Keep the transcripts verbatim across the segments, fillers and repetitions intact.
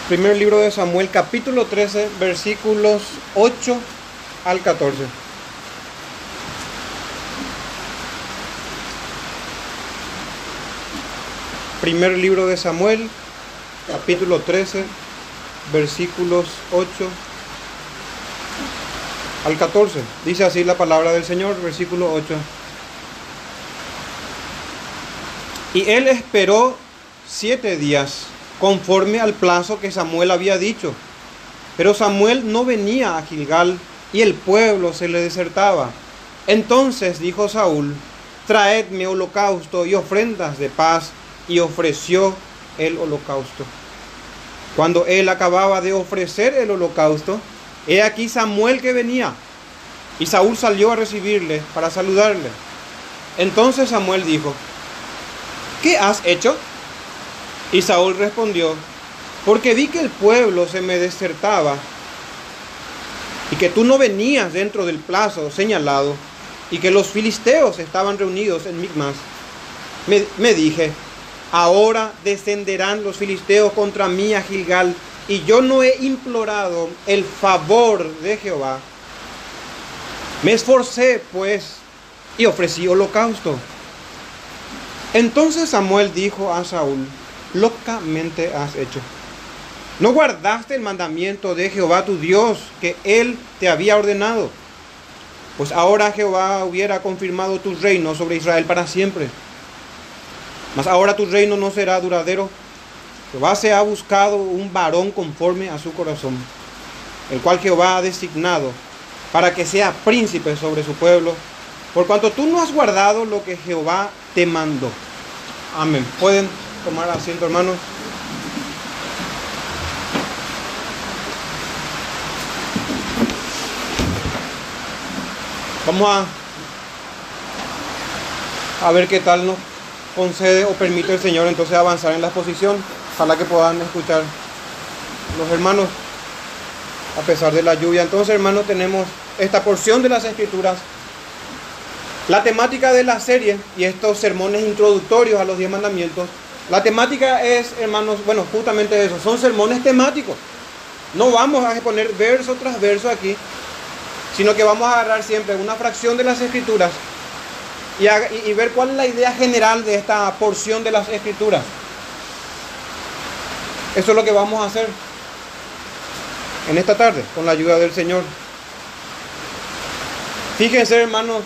Primer libro de Samuel, capítulo trece, versículos ocho al catorce. Primer libro de Samuel, capítulo trece, versículos ocho al catorce. Dice así la palabra del Señor, versículo ocho. Y él esperó siete días, conforme al plazo que Samuel había dicho. Pero Samuel no venía a Gilgal, y el pueblo se le desertaba. Entonces dijo Saúl: traedme holocausto y ofrendas de paz. Y ofreció el holocausto. Cuando él acababa de ofrecer el holocausto, he aquí Samuel que venía. Y Saúl salió a recibirle para saludarle. Entonces Samuel dijo: ¿qué has hecho? Y Saúl respondió: porque vi que el pueblo se me desertaba, y que tú no venías dentro del plazo señalado, y que los filisteos estaban reunidos en Micmas. Me, me dije: ahora descenderán los filisteos contra mí a Gilgal, y yo no he implorado el favor de Jehová. Me esforcé, pues, y ofrecí holocausto. Entonces Samuel dijo a Saúl: locamente has hecho. No guardaste el mandamiento de Jehová tu Dios, que él te había ordenado. Pues ahora Jehová hubiera confirmado tu reino sobre Israel para siempre. Mas ahora tu reino no será duradero. Jehová se ha buscado un varón conforme a su corazón, el cual Jehová ha designado para que sea príncipe sobre su pueblo, por cuanto tú no has guardado lo que Jehová te mandó. Amén. Pueden tomar asiento, hermanos. Vamos a, a ver qué tal nos concede o permite el Señor entonces avanzar en la exposición. Ojalá que puedan escuchar los hermanos a pesar de la lluvia. Entonces, hermanos, tenemos esta porción de las Escrituras. La temática de la serie y estos sermones introductorios a los diez mandamientos, la temática es, hermanos, bueno, justamente eso, son sermones temáticos. No vamos a exponer verso tras verso aquí, sino que vamos a agarrar siempre una fracción de las Escrituras y, a, y, y ver cuál es la idea general de esta porción de las Escrituras. Eso es lo que vamos a hacer en esta tarde, con la ayuda del Señor. Fíjense, hermanos,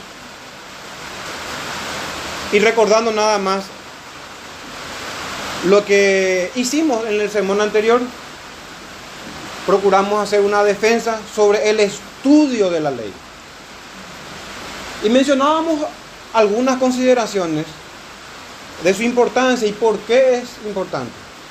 y recordando nada más lo que hicimos en el sermón anterior, procuramos hacer una defensa sobre el estudio de la ley. Y mencionábamos algunas consideraciones de su importancia y por qué es importante.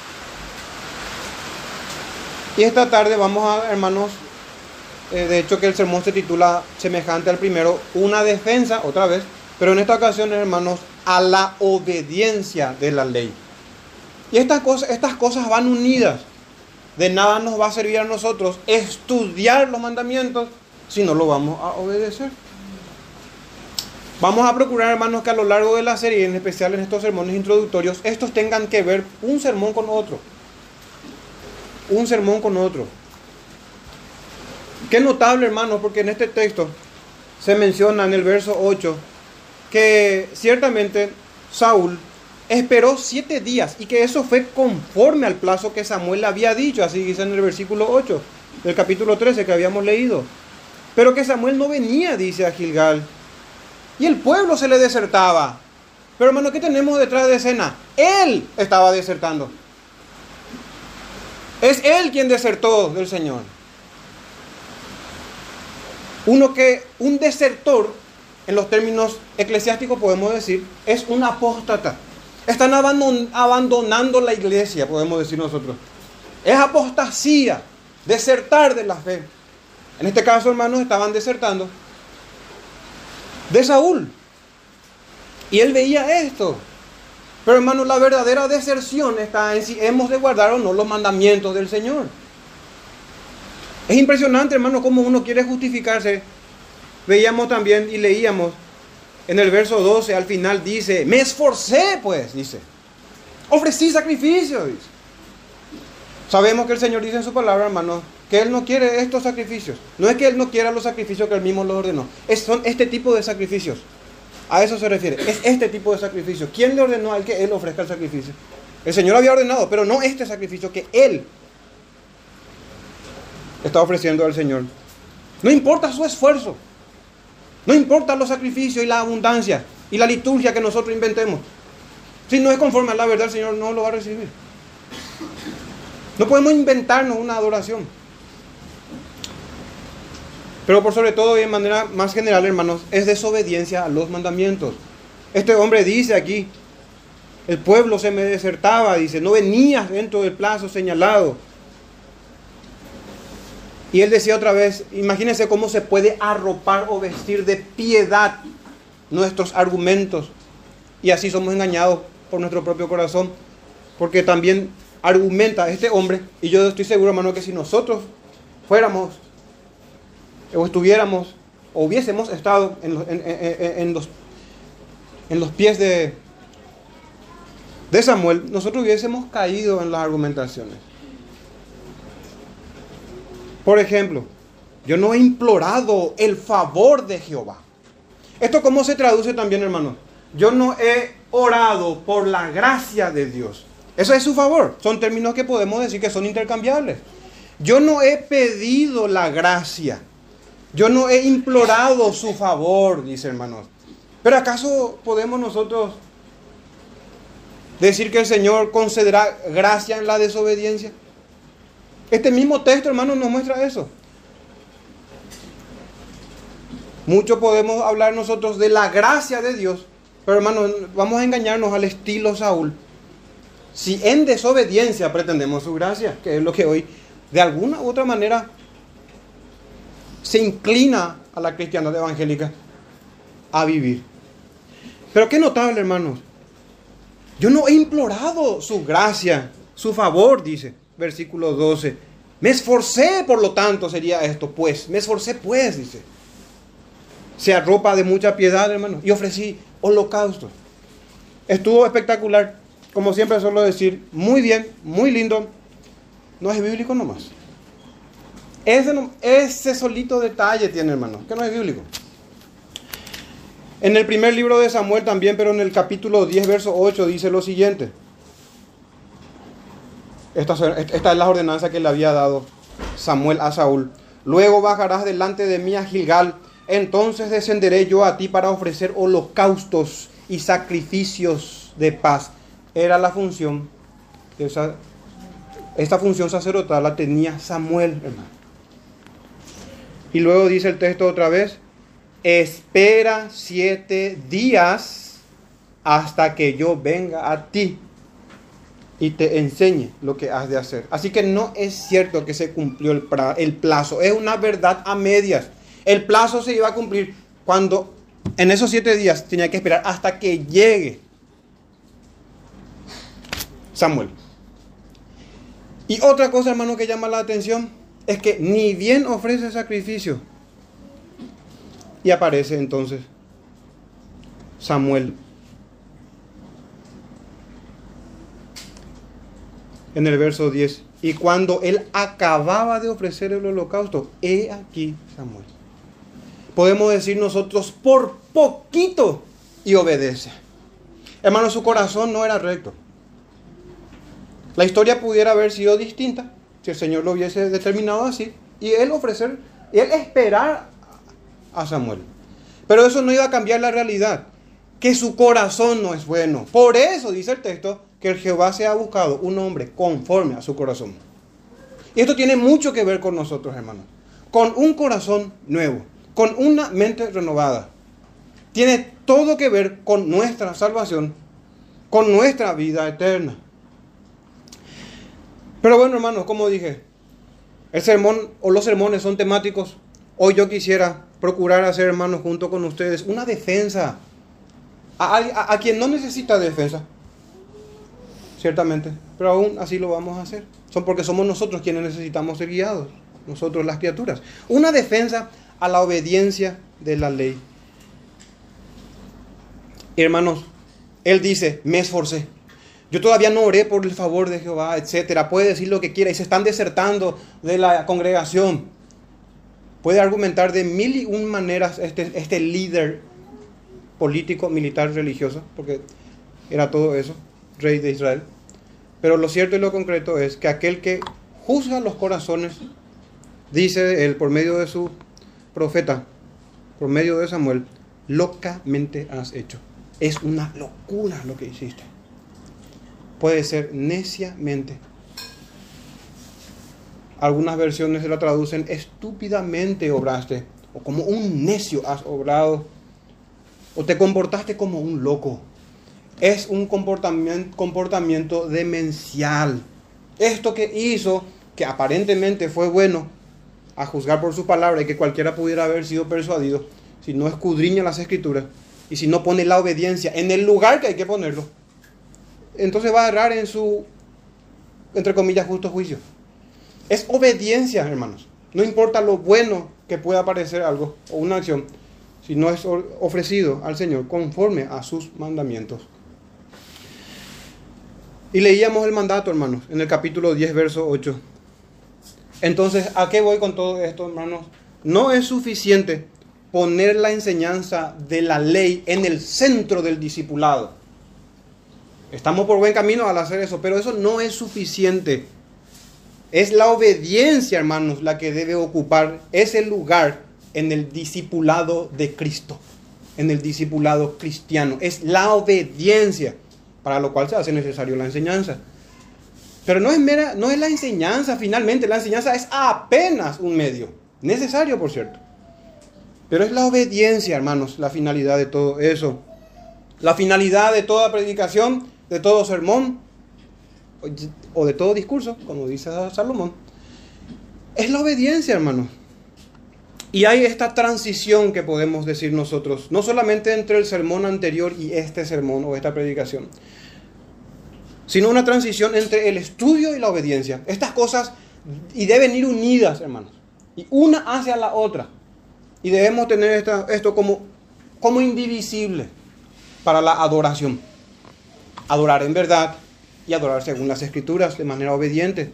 Y esta tarde vamos a, hermanos, eh, de hecho que el sermón se titula semejante al primero, una defensa, otra vez, pero en esta ocasión, hermanos, a la obediencia de la ley. Y estas cosas, estas cosas van unidas. De nada nos va a servir a nosotros estudiar los mandamientos si no lo vamos a obedecer. Vamos a procurar, hermanos, que a lo largo de la serie, en especial en estos sermones introductorios, estos tengan que ver un sermón con otro. Un sermón con otro. Qué notable, hermanos, porque en este texto se menciona en el verso ocho que ciertamente Saúl esperó siete días y que eso fue conforme al plazo que Samuel le había dicho, así dice en el versículo ocho del capítulo trece que habíamos leído. Pero que Samuel no venía, dice, a Gilgal, y el pueblo se le desertaba. Pero, hermano, ¿qué tenemos detrás de escena? Él estaba desertando. Es él quien desertó del Señor. Uno que, un desertor, en los términos eclesiásticos podemos decir, es un apóstata. Están abandon, abandonando la iglesia, podemos decir nosotros. Es apostasía, desertar de la fe. En este caso, hermanos, estaban desertando de Saúl. Y él veía esto. Pero, hermanos, la verdadera deserción está en si hemos de guardar o no los mandamientos del Señor. Es impresionante, hermanos, cómo uno quiere justificarse. Veíamos también y leíamos en el verso doce, al final dice, me esforcé, pues, dice. Ofrecí sacrificio, dice. Sabemos que el Señor dice en su palabra, hermanos, que Él no quiere estos sacrificios. No es que Él no quiera los sacrificios que Él mismo los ordenó. Es, son este tipo de sacrificios. A eso se refiere. Es este tipo de sacrificio. ¿Quién le ordenó a Él que Él ofrezca el sacrificio? El Señor había ordenado, pero no este sacrificio que Él está ofreciendo al Señor. No importa su esfuerzo. No importa los sacrificios y la abundancia y la liturgia que nosotros inventemos. Si no es conforme a la verdad, el Señor no lo va a recibir. No podemos inventarnos una adoración. Pero por sobre todo y de manera más general, hermanos, es desobediencia a los mandamientos. Este hombre dice aquí, el pueblo se me desertaba, dice, no venías dentro del plazo señalado. Y él decía otra vez, imagínense cómo se puede arropar o vestir de piedad nuestros argumentos. Y así somos engañados por nuestro propio corazón. Porque también argumenta este hombre, y yo estoy seguro, hermano, que si nosotros fuéramos, o estuviéramos, o hubiésemos estado en los, en, en, en los, en los pies de, de Samuel, nosotros hubiésemos caído en las argumentaciones. Por ejemplo, yo no he implorado el favor de Jehová. ¿Esto cómo se traduce también, hermano? Yo no he orado por la gracia de Dios. Eso es su favor. Son términos que podemos decir que son intercambiables. Yo no he pedido la gracia. Yo no he implorado su favor, dice, hermanos. Pero ¿acaso podemos nosotros decir que el Señor concederá gracia en la desobediencia? Este mismo texto, hermanos, nos muestra eso. Mucho podemos hablar nosotros de la gracia de Dios, pero hermanos, vamos a engañarnos al estilo Saúl. Si en desobediencia pretendemos su gracia, que es lo que hoy de alguna u otra manera se inclina a la cristiandad evangélica a vivir. Pero qué notable, hermanos. Yo no he implorado su gracia, su favor, dice, versículo doce. Me esforcé, por lo tanto, sería esto, pues. Me esforcé, pues, dice. Se arropa de mucha piedad, hermanos. Y ofrecí holocausto. Estuvo espectacular. Como siempre suelo decir, muy bien, muy lindo. No es bíblico nomás. Ese, ese solito detalle tiene, hermano, que no es bíblico. En el primer libro de Samuel también, pero en el capítulo diez, verso ocho, dice lo siguiente. Esta, esta es la ordenanza que le había dado Samuel a Saúl. Luego bajarás delante de mí a Gilgal. Entonces descenderé yo a ti para ofrecer holocaustos y sacrificios de paz. Era la función, esa, esta función sacerdotal la tenía Samuel, hermano. Y luego dice el texto otra vez, espera siete días hasta que yo venga a ti y te enseñe lo que has de hacer. Así que no es cierto que se cumplió el, pra, el plazo, es una verdad a medias. El plazo se iba a cumplir cuando en esos siete días tenía que esperar hasta que llegue Samuel. Y otra cosa, hermano, que llama la atención es que ni bien ofrece sacrificio y aparece entonces Samuel en el verso diez. Y cuando él acababa de ofrecer el holocausto, he aquí Samuel. Podemos decir nosotros, por poquito y obedece. Hermano, su corazón no era recto. La historia pudiera haber sido distinta si el Señor lo hubiese determinado así y él ofrecer, y él esperar a Samuel. Pero eso no iba a cambiar la realidad, que su corazón no es bueno. Por eso dice el texto que el Jehová se ha buscado un hombre conforme a su corazón. Y esto tiene mucho que ver con nosotros, hermanos. Con un corazón nuevo, con una mente renovada. Tiene todo que ver con nuestra salvación, con nuestra vida eterna. Pero bueno, hermanos, como dije, el sermón o los sermones son temáticos. Hoy yo quisiera procurar hacer, hermanos, junto con ustedes, una defensa a, a, a quien no necesita defensa, ciertamente, pero aún así lo vamos a hacer. Son porque somos nosotros quienes necesitamos ser guiados, nosotros las criaturas. Una defensa a la obediencia de la ley. Hermanos, él dice, me esforcé. Yo todavía no oré por el favor de Jehová, etcétera. Puede decir lo que quiera y se están desertando de la congregación. Puede argumentar de mil y un maneras este, este líder político, militar, religioso, porque era todo eso, rey de Israel. Pero lo cierto y lo concreto es que aquel que juzga los corazones, dice él por medio de su profeta, por medio de Samuel, locamente has hecho. Es una locura lo que hiciste. Puede ser neciamente. Algunas versiones se la traducen estúpidamente obraste, o como un necio has obrado, o te comportaste como un loco. Es un comportamiento, comportamiento demencial. Esto que hizo, que aparentemente fue bueno, a juzgar por su palabra y que cualquiera pudiera haber sido persuadido, si no escudriña las escrituras y si no pone la obediencia en el lugar que hay que ponerlo, entonces va a errar en su, entre comillas, justo juicio. Es obediencia, hermanos. No importa lo bueno que pueda parecer algo o una acción, si no es ofrecido al Señor conforme a sus mandamientos. Y leíamos el mandato, hermanos, en el capítulo diez, verso ocho. Entonces, ¿a qué voy con todo esto, hermanos? No es suficiente poner la enseñanza de la ley en el centro del discipulado. Estamos por buen camino al hacer eso, pero eso no es suficiente. Es la obediencia, hermanos, la que debe ocupar ese lugar en el discipulado de Cristo, en el discipulado cristiano. Es la obediencia, para lo cual se hace necesario la enseñanza. Pero no es mera, no es la enseñanza finalmente, la enseñanza es apenas un medio, necesario por cierto. Pero es la obediencia, hermanos, la finalidad de todo eso. La finalidad de toda predicación, de todo sermón, o de todo discurso, como dice Salomón, es la obediencia, hermanos. Y hay esta transición que podemos decir nosotros, no solamente entre el sermón anterior y este sermón o esta predicación, sino una transición entre el estudio y la obediencia. Estas cosas y deben ir unidas, hermanos, y una hacia la otra. Y debemos tener esta, esto como, como indivisible para la adoración. Adorar en verdad y adorar según las Escrituras de manera obediente.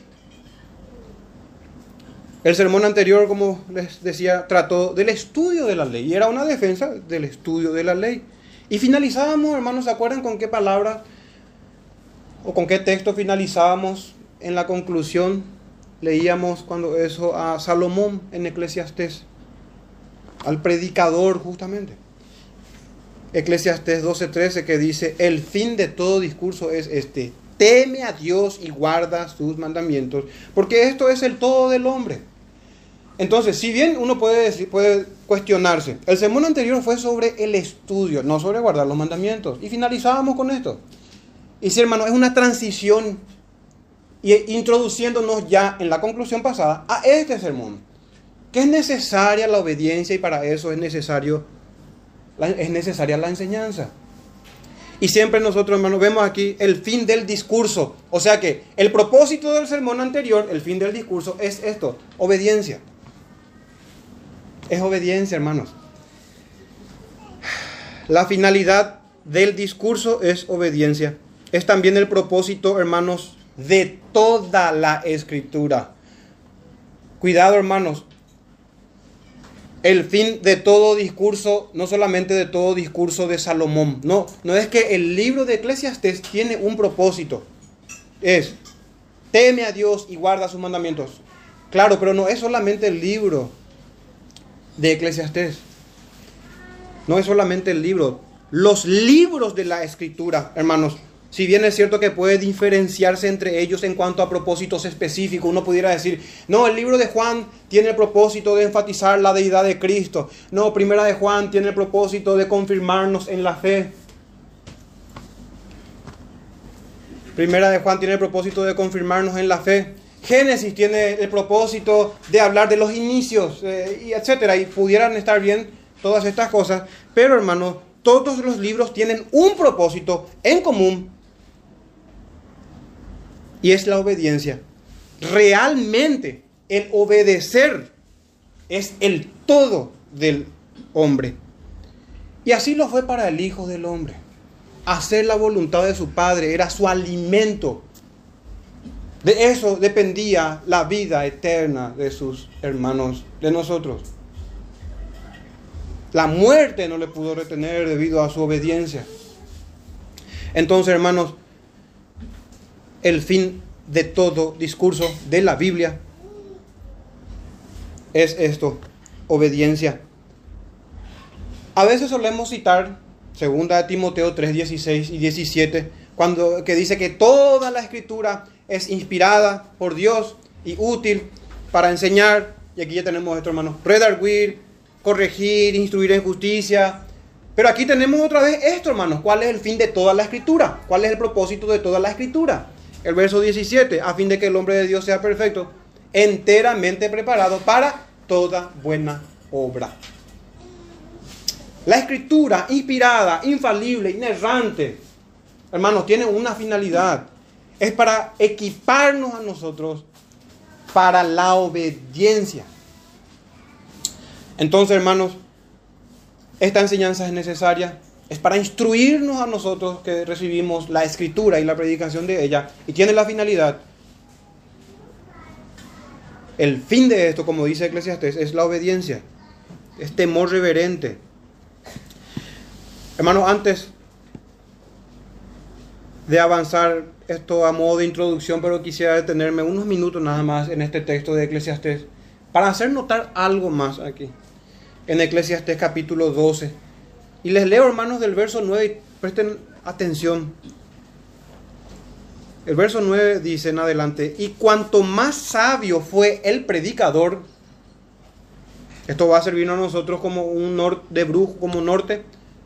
El sermón anterior, como les decía, trató del estudio de la ley y era una defensa del estudio de la ley. Y finalizábamos, hermanos, ¿se acuerdan con qué palabra o con qué texto finalizábamos en la conclusión? Leíamos cuando eso a Salomón en Eclesiastés, al predicador justamente. Eclesiastés doce trece, que dice: el fin de todo discurso es este: teme a Dios y guarda sus mandamientos, porque esto es el todo del hombre. Entonces, si bien uno puede decir, puede cuestionarse, el sermón anterior fue sobre el estudio, no sobre guardar los mandamientos, y finalizábamos con esto. Y sí, hermano, es una transición, y introduciéndonos ya en la conclusión pasada a este sermón, que es necesaria la obediencia y para eso es necesario es necesaria la enseñanza. Y siempre nosotros, hermanos, vemos aquí el fin del discurso. O sea que el propósito del sermón anterior, el fin del discurso, es esto: obediencia. Es obediencia, hermanos. La finalidad del discurso es obediencia. Es también el propósito, hermanos, de toda la Escritura. Cuidado, hermanos. El fin de todo discurso, no solamente de todo discurso de Salomón. No, no es que el libro de Eclesiastés tiene un propósito. Es: teme a Dios y guarda sus mandamientos. Claro, pero no es solamente el libro de Eclesiastés. No es solamente el libro. Los libros de la Escritura, hermanos, si bien es cierto que puede diferenciarse entre ellos en cuanto a propósitos específicos, uno pudiera decir: no, el libro de Juan tiene el propósito de enfatizar la deidad de Cristo. No, Primera de Juan tiene el propósito de confirmarnos en la fe. Primera de Juan tiene el propósito de confirmarnos en la fe. Génesis tiene el propósito de hablar de los inicios, eh, y etcétera. Y pudieran estar bien todas estas cosas. Pero, hermanos, todos los libros tienen un propósito en común. Y es la obediencia. Realmente el obedecer es el todo del hombre. Y así lo fue para el Hijo del Hombre. hacer la voluntad de su Padre era su alimento. De eso dependía la vida eterna de sus hermanos, de nosotros. La muerte no le pudo retener debido a su obediencia. Entonces, hermanos, el fin de todo discurso de la Biblia es esto: obediencia. A veces solemos citar segunda de Timoteo tres, dieciséis y diecisiete, cuando, que dice que toda la Escritura es inspirada por Dios y útil para enseñar. Y aquí ya tenemos esto, hermanos: redarguir, corregir, instruir en justicia. Pero aquí tenemos otra vez esto, hermanos: ¿cuál es el fin de toda la Escritura? ¿Cuál es el propósito de toda la Escritura? El verso diecisiete: a fin de que el hombre de Dios sea perfecto, enteramente preparado para toda buena obra. La Escritura, inspirada, infalible, inerrante, hermanos, tiene una finalidad: es para equiparnos a nosotros para la obediencia. Entonces, hermanos, esta enseñanza es necesaria, es para instruirnos a nosotros que recibimos la Escritura y la predicación de ella, y tiene la finalidad. El fin de esto, como dice Eclesiastés, es la obediencia, es temor reverente. Hermanos, antes de avanzar esto a modo de introducción, pero quisiera detenerme unos minutos nada más en este texto de Eclesiastés para hacer notar algo más aquí, en Eclesiastés capítulo doce. Y les leo, hermanos, del verso nueve, presten atención. El verso nueve dice en adelante: y cuanto más sabio fue el predicador, esto va a servirnos a nosotros como un norte de brujo, como norte,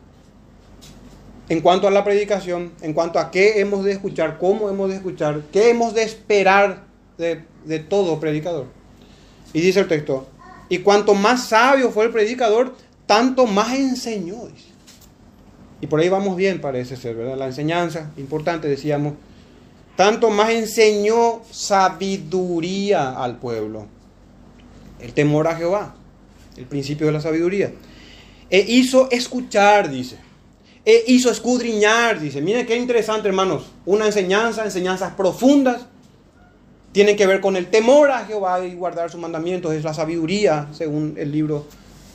en cuanto a la predicación, en cuanto a qué hemos de escuchar, cómo hemos de escuchar, qué hemos de esperar de, de todo predicador. Y dice el texto: y cuanto más sabio fue el predicador, tanto más enseñó. Dice. Y por ahí vamos bien, parece ser, ¿verdad? La enseñanza, importante, decíamos. Tanto más enseñó sabiduría al pueblo. El temor a Jehová, el principio de la sabiduría. E hizo escuchar, dice. E hizo escudriñar, dice. Miren qué interesante, hermanos. Una enseñanza, enseñanzas profundas, tienen que ver con el temor a Jehová y guardar sus mandamientos. Es la sabiduría, según el libro,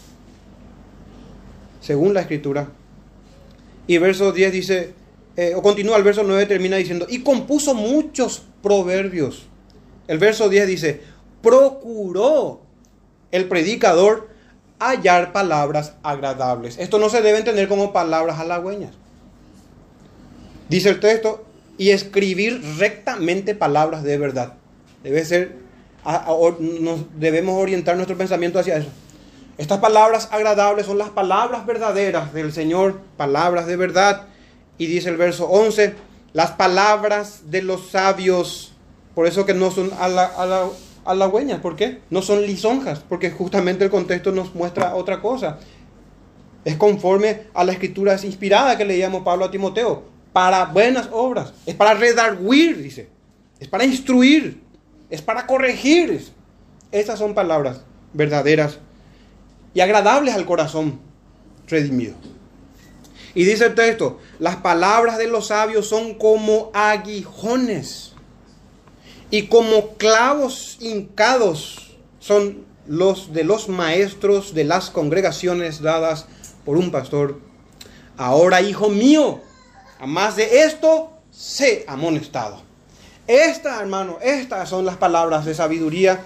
según la Escritura. Y el verso diez dice, eh, o continúa, el verso nueve termina diciendo: y compuso muchos proverbios. El verso diez dice: procuró el predicador hallar palabras agradables. Esto no se debe entender como palabras halagüeñas. Dice el texto: y escribir rectamente palabras de verdad. Debe ser, a, a, nos debemos orientar nuestro pensamiento hacia eso. Estas palabras agradables son las palabras verdaderas del Señor, palabras de verdad. Y dice el verso once: las palabras de los sabios, por eso que no son halagüeñas. ¿Por qué? No son lisonjas, porque justamente el contexto nos muestra otra cosa. Es conforme a la Escritura, es inspirada, que leíamos Pablo a Timoteo, para buenas obras. Es para redarguir, dice. Es para instruir. Es para corregir. Estas son palabras verdaderas y agradables al corazón redimido. Y dice el texto: las palabras de los sabios son como aguijones, y como clavos hincados son los de los maestros de las congregaciones dadas por un pastor. Ahora, hijo mío, a más de esto, sé amonestado. Estas, hermano, estas son las palabras de sabiduría,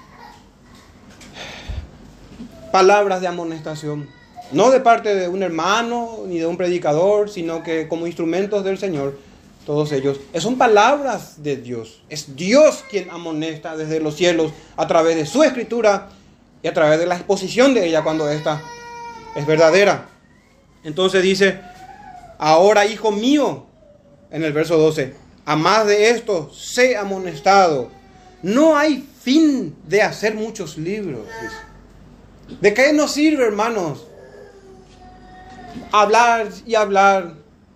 palabras de amonestación, no de parte de un hermano ni de un predicador, sino que como instrumentos del Señor, todos ellos. Son palabras de Dios. Es Dios quien amonesta desde los cielos a través de su Escritura y a través de la exposición de ella cuando esta es verdadera. Entonces dice: ahora, hijo mío, en el verso doce, a más de esto, sé amonestado. No hay fin de hacer muchos libros. Dice. ¿De qué nos sirve, hermanos, hablar y hablar,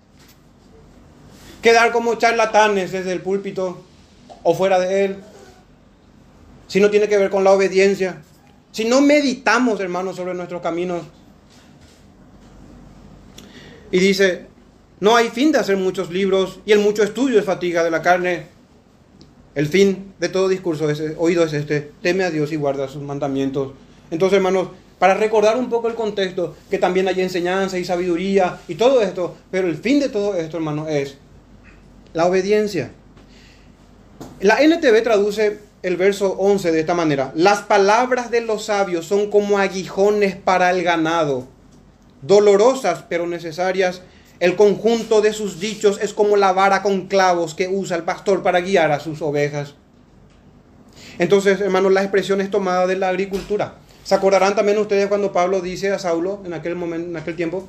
quedar como charlatanes desde el púlpito o fuera de él, si no tiene que ver con la obediencia? Si no meditamos, hermanos, sobre nuestros caminos. Y dice: No hay fin de hacer muchos libros y el mucho estudio es fatiga de la carne. El fin de todo discurso es, oído es este: teme a Dios y guarda sus mandamientos. Entonces, hermanos, para recordar un poco el contexto, que también hay enseñanza y sabiduría y todo esto, pero el fin de todo esto, hermanos, es la obediencia. La N T V traduce el verso once de esta manera: las palabras de los sabios son como aguijones para el ganado, dolorosas pero necesarias. El conjunto de sus dichos es como la vara con clavos que usa el pastor para guiar a sus ovejas. Entonces, hermanos, la expresión es tomada de la agricultura. ¿Se acordarán también ustedes cuando Pablo dice a Saulo en aquel momento, en aquel tiempo?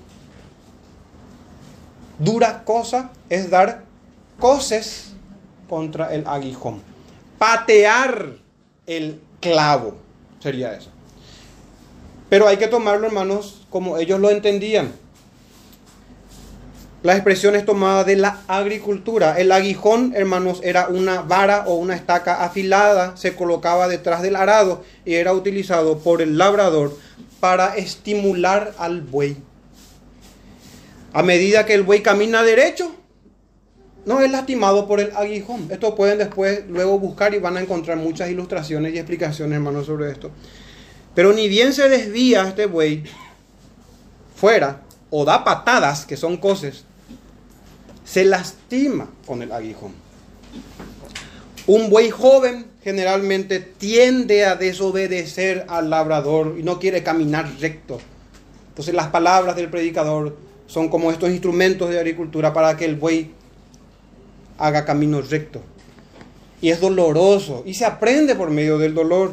Dura cosa es dar coces contra el aguijón. Patear el clavo sería eso. Pero hay que tomarlo, hermanos, como ellos lo entendían. La expresión es tomada de la agricultura. El aguijón, hermanos, era una vara o una estaca afilada, se colocaba detrás del arado y era utilizado por el labrador para estimular al buey. A medida que el buey camina derecho, no es lastimado por el aguijón. Esto pueden después luego buscar y van a encontrar muchas ilustraciones y explicaciones, hermanos, sobre esto. Pero ni bien se desvía este buey fuera o da patadas, que son coces, se lastima con el aguijón. Un buey joven generalmente tiende a desobedecer al labrador y no quiere caminar recto. Entonces las palabras del predicador son como estos instrumentos de agricultura para que el buey haga camino recto. Y es doloroso y se aprende por medio del dolor.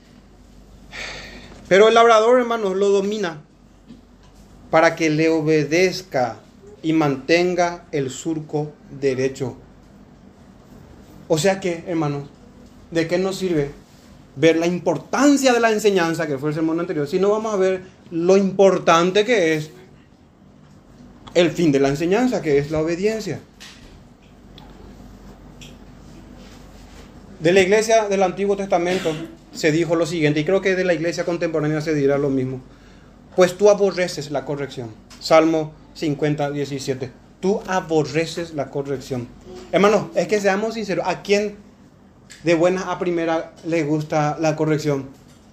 Pero el labrador, hermanos, lo domina para que le obedezca y mantenga el surco derecho. O sea que, hermanos, ¿de qué nos sirve ver la importancia de la enseñanza, que fue el sermón anterior, si no vamos a ver lo importante que es el fin de la enseñanza, que es la obediencia? De la iglesia del Antiguo Testamento se dijo lo siguiente, y creo que de la iglesia contemporánea se dirá lo mismo: pues tú aborreces la corrección. Salmo cincuenta, diecisiete. Tú aborreces la corrección. Hermanos, es que seamos sinceros, ¿a quién de buena a primera le gusta la corrección?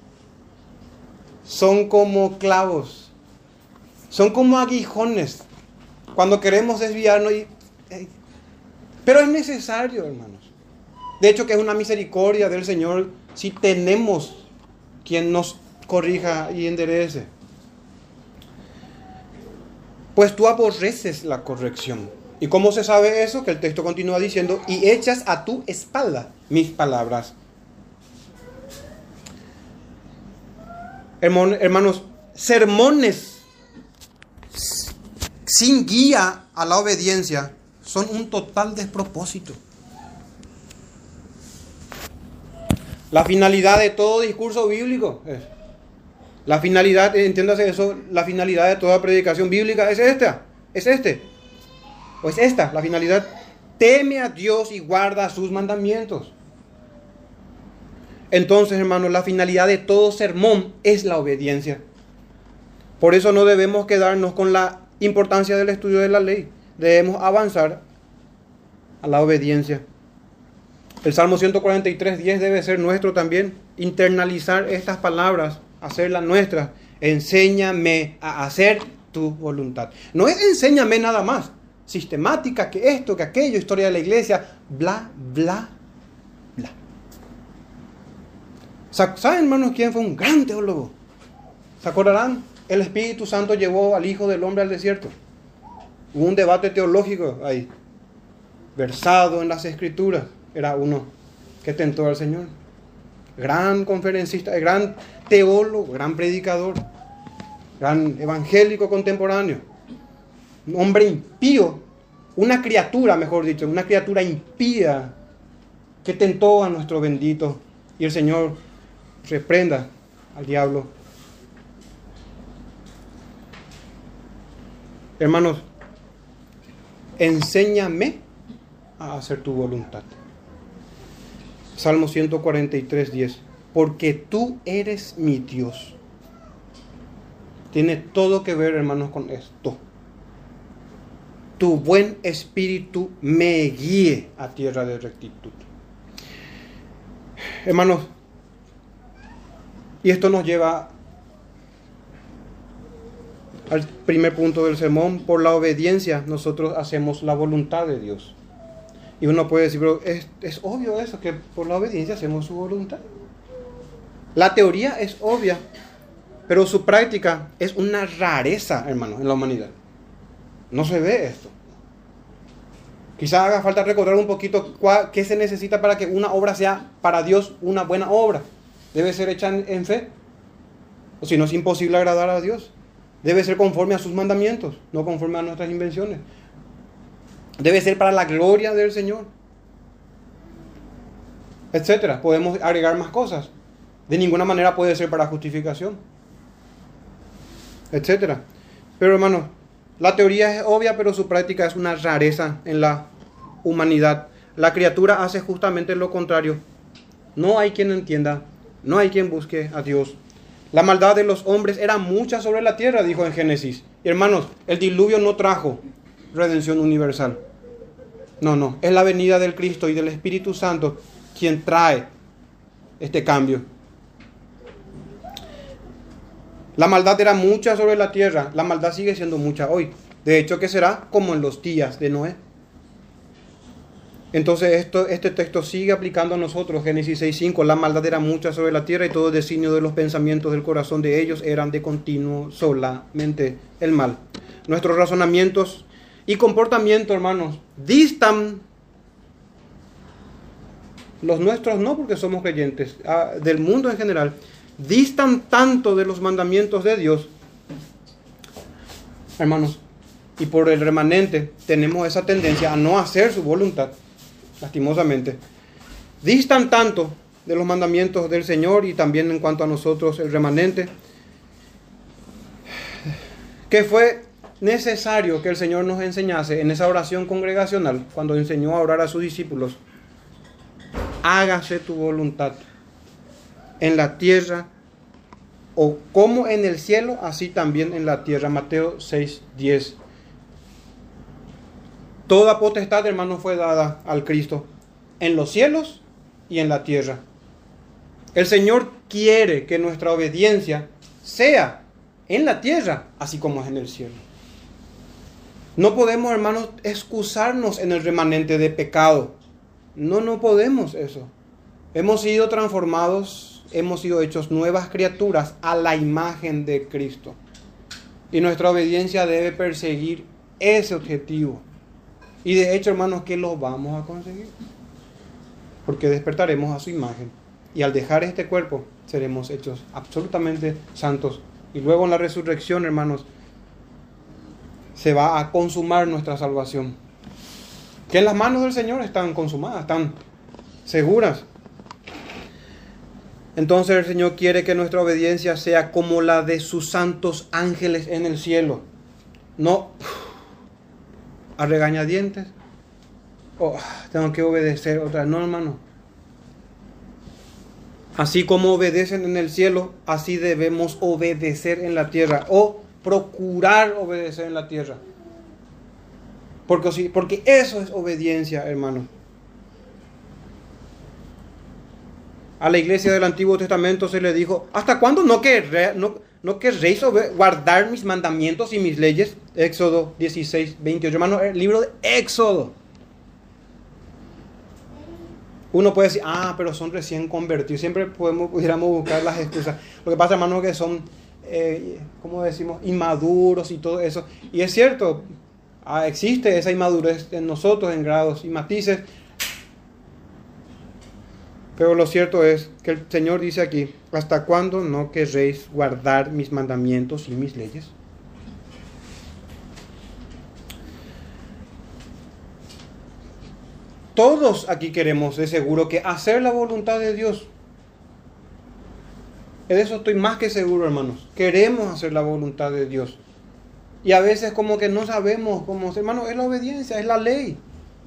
Son como clavos, son como aguijones cuando queremos desviarnos y... pero es necesario, hermanos. De hecho, que es una misericordia del Señor si tenemos quien nos corrija y enderece. Pues tú aborreces la corrección. ¿Y cómo se sabe eso? Que el texto continúa diciendo: y echas a tu espalda mis palabras. Hermanos, sermones sin guía a la obediencia son un total despropósito. La finalidad de todo discurso bíblico es, la finalidad, entiéndase eso, la finalidad de toda predicación bíblica es esta, es este, o es esta, la finalidad: teme a Dios y guarda sus mandamientos. Entonces, hermanos, la finalidad de todo sermón es la obediencia. Por eso no debemos quedarnos con la importancia del estudio de la ley, debemos avanzar a la obediencia. El Salmo ciento cuarenta y tres, diez debe ser nuestro también, internalizar estas palabras, hacerlas nuestras. Enséñame a hacer tu voluntad. No es enséñame nada más, sistemática, que esto, que aquello, historia de la iglesia, bla, bla, bla. ¿Saben, hermanos, quién fue un gran teólogo? ¿Se acordarán? El Espíritu Santo llevó al Hijo del Hombre al desierto. Hubo un debate teológico ahí, versado en las Escrituras. Era uno que tentó al Señor. Gran conferencista, gran teólogo, gran predicador, gran evangélico contemporáneo. Un hombre impío, una criatura, mejor dicho, una criatura impía que tentó a nuestro bendito. Y el Señor reprenda al diablo. Hermanos, enséñame a hacer tu voluntad. Salmo ciento cuarenta y tres, diez. Porque tú eres mi Dios. Tiene todo que ver, hermanos, con esto. tu buen espíritu me guíe a tierra de rectitud. Hermanos, y esto nos lleva al primer punto del sermón. Por la obediencia nosotros hacemos la voluntad de Dios. Y uno puede decir, pero es, es obvio eso, que por la obediencia hacemos su voluntad. La teoría es obvia, pero su práctica es una rareza, hermanos, en la humanidad. No se ve esto. Quizá haga falta recordar un poquito cuál, qué se necesita para que una obra sea para Dios una buena obra. Debe ser hecha en, en fe. O si no, es imposible agradar a Dios. Debe ser conforme a sus mandamientos, no conforme a nuestras invenciones. Debe ser para la gloria del Señor, etcétera. Podemos agregar más cosas. De ninguna manera puede ser para justificación, etcétera. Pero hermanos, la teoría es obvia, pero su práctica es una rareza en la humanidad. La criatura hace justamente lo contrario. No hay quien entienda, no hay quien busque a Dios. La maldad de los hombres era mucha sobre la tierra, dijo en Génesis. Y hermanos, el diluvio no trajo redención universal. No, no, es la venida del Cristo y del Espíritu Santo quien trae este cambio. La maldad era mucha sobre la tierra, la maldad sigue siendo mucha hoy. De hecho, que será como en los días de Noé. Entonces esto, este texto sigue aplicando a nosotros, Génesis seis cinco. La maldad era mucha sobre la tierra y todo designio de los pensamientos del corazón de ellos eran de continuo solamente el mal. Nuestros razonamientos y comportamientos, hermanos, distan, los nuestros no porque somos creyentes, ah, del mundo en general, distan tanto de los mandamientos de Dios, hermanos, y por el remanente tenemos esa tendencia a no hacer su voluntad, lastimosamente. Distan tanto de los mandamientos del Señor y también en cuanto a nosotros, el remanente, que fue necesario que el Señor nos enseñase en esa oración congregacional, cuando enseñó a orar a sus discípulos: hágase tu voluntad en la tierra, o como en el cielo, así también en la tierra. Mateo seis diez. Toda potestad, hermanos, fue dada al Cristo en los cielos y en la tierra. El Señor quiere que nuestra obediencia sea en la tierra, así como es en el cielo. No podemos, hermanos, excusarnos en el remanente de pecado. No, no podemos eso. Hemos sido transformados, hemos sido hechos nuevas criaturas a la imagen de Cristo. Y nuestra obediencia debe perseguir ese objetivo. Y de hecho, hermanos, que lo vamos a conseguir. Porque despertaremos a su imagen. Y al dejar este cuerpo, seremos hechos absolutamente santos. Y luego en la resurrección, hermanos, se va a consumar nuestra salvación. Que en las manos del Señor están consumadas, están seguras. Entonces el Señor quiere que nuestra obediencia sea como la de sus santos ángeles en el cielo. No a regañadientes. Oh, tengo que obedecer otra. No, hermano. Así como obedecen en el cielo, así debemos obedecer en la tierra. O procurar obedecer en la tierra. Porque, porque eso es obediencia, hermano. A la iglesia del Antiguo Testamento se le dijo: ¿hasta cuándo no, querré, no, no querréis guardar mis mandamientos y mis leyes? Éxodo dieciséis veintiocho. Hermano, el libro de Éxodo. Uno puede decir: ah, pero son recién convertidos. Siempre podemos, pudiéramos buscar las excusas. Lo que pasa, hermano, que son, eh, ¿cómo decimos?, inmaduros y todo eso. Y es cierto, ah, existe esa inmadurez en nosotros en grados y matices. Pero lo cierto es que el Señor dice aquí: ¿hasta cuándo no querréis guardar mis mandamientos y mis leyes? Todos aquí queremos de seguro que hacer la voluntad de Dios. De eso estoy más que seguro, hermanos. Queremos hacer la voluntad de Dios. Y a veces como que no sabemos cómo hacer. Hermanos, es la obediencia, es la ley.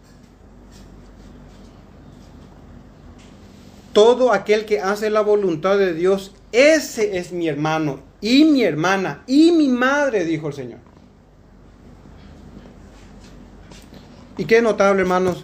Todo aquel que hace la voluntad de Dios, ese es mi hermano y mi hermana y mi madre, dijo el Señor. Y qué notable, hermanos,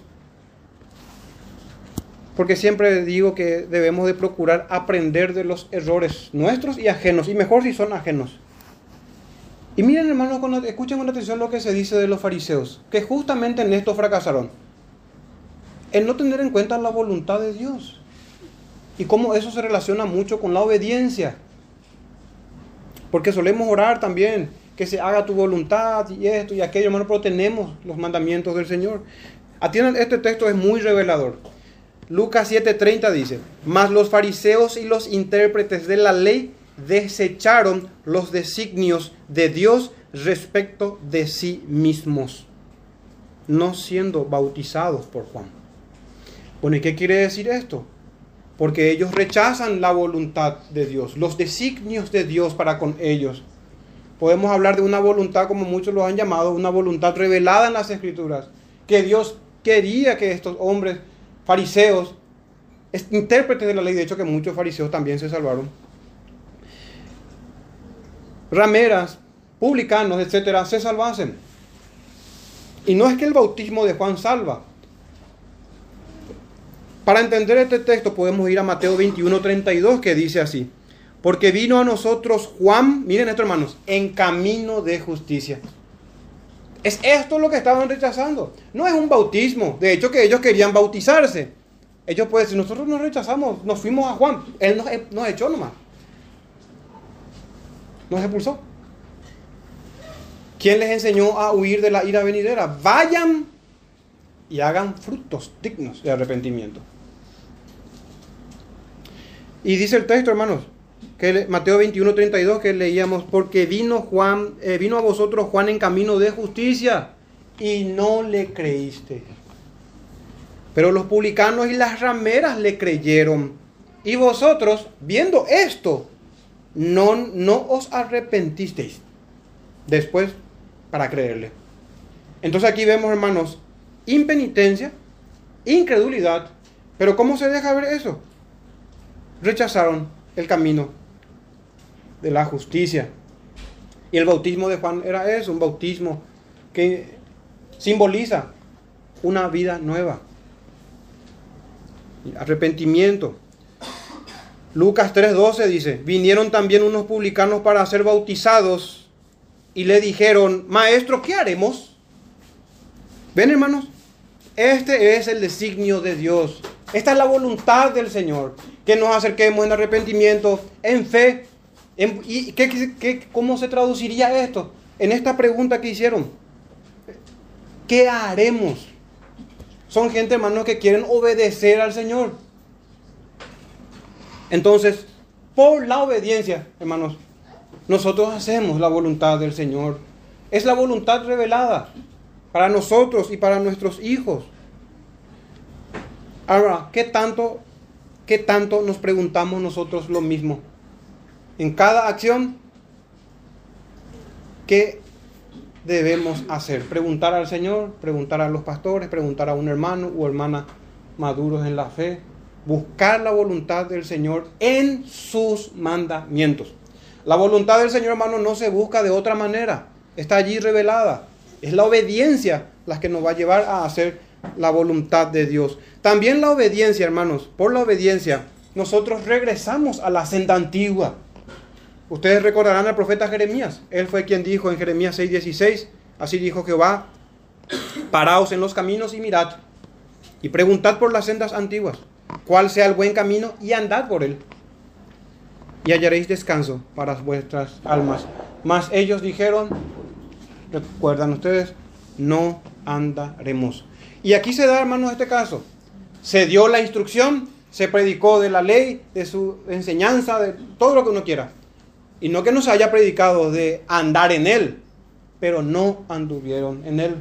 porque siempre digo que debemos de procurar aprender de los errores nuestros y ajenos, y mejor si son ajenos. Y miren, hermanos, con, escuchen con atención lo que se dice de los fariseos, que justamente en esto fracasaron, en no tener en cuenta la voluntad de Dios, y cómo eso se relaciona mucho con la obediencia, porque solemos orar también, que se haga tu voluntad, y esto y aquello, hermanos, pero tenemos los mandamientos del Señor. Atiendan, este texto es muy revelador. Lucas siete treinta dice: mas los fariseos y los intérpretes de la ley desecharon los designios de Dios respecto de sí mismos, no siendo bautizados por Juan. Bueno, ¿y qué quiere decir esto? Porque ellos rechazan la voluntad de Dios, los designios de Dios para con ellos. Podemos hablar de una voluntad, como muchos lo han llamado, una voluntad revelada en las Escrituras, que Dios quería que estos hombres fariseos, intérpretes de la ley, de hecho que muchos fariseos también se salvaron, rameras, publicanos, etcétera, se salvasen. Y no es que el bautismo de Juan salva. Para entender este texto podemos ir a Mateo veintiuno treinta y dos, que dice así: porque vino a nosotros Juan, miren esto, hermanos, en camino de justicia. Es esto lo que estaban rechazando. No es un bautismo. De hecho, que ellos querían bautizarse. Ellos pueden decir: nosotros nos rechazamos, nos fuimos a Juan. Él nos, nos echó nomás. Nos expulsó. ¿Quién les enseñó a huir de la ira venidera? Vayan y hagan frutos dignos de arrepentimiento. Y dice el texto, hermanos, que Mateo veintiuno treinta y dos, que leíamos: porque vino Juan, eh, vino a vosotros Juan en camino de justicia y no le creíste. Pero los publicanos y las rameras le creyeron. Y vosotros, viendo esto, no, no os arrepentisteis después para creerle. Entonces aquí vemos, hermanos, impenitencia, incredulidad. Pero ¿cómo se deja ver eso? Rechazaron el camino de la justicia. Y el bautismo de Juan era eso, un bautismo que simboliza una vida nueva, arrepentimiento. Lucas tres doce dice: vinieron también unos publicanos para ser bautizados y le dijeron: maestro, ¿qué haremos? ¿Ven, hermanos? Este es el designio de Dios. Esta es la voluntad del Señor, que nos acerquemos en arrepentimiento, en fe. En, ¿Y qué, qué, cómo se traduciría esto? En esta pregunta que hicieron: ¿qué haremos? Son gente, hermanos, que quieren obedecer al Señor. Entonces, por la obediencia, hermanos, nosotros hacemos la voluntad del Señor. Es la voluntad revelada para nosotros y para nuestros hijos. Ahora, ¿qué tanto, qué tanto nos preguntamos nosotros lo mismo? En cada acción, ¿qué debemos hacer? Preguntar al Señor, preguntar a los pastores, preguntar a un hermano o hermana maduros en la fe. Buscar la voluntad del Señor en sus mandamientos. La voluntad del Señor, hermano, no se busca de otra manera. Está allí revelada. Es la obediencia la que nos va a llevar a hacer la voluntad de Dios. También la obediencia, hermanos, por la obediencia, nosotros regresamos a la senda antigua. Ustedes recordarán al profeta Jeremías. Él fue quien dijo en Jeremías seis dieciséis, así dijo Jehová: paraos en los caminos y mirad, y preguntad por las sendas antiguas, cuál sea el buen camino, y andad por él, y hallaréis descanso para vuestras almas. Mas ellos dijeron, recuerdan ustedes, no andaremos. Y aquí se da, hermanos, este caso. Se dio la instrucción, se predicó de la ley, de su enseñanza, de todo lo que uno quiera. Y no que no se haya predicado de andar en él, pero no anduvieron en él.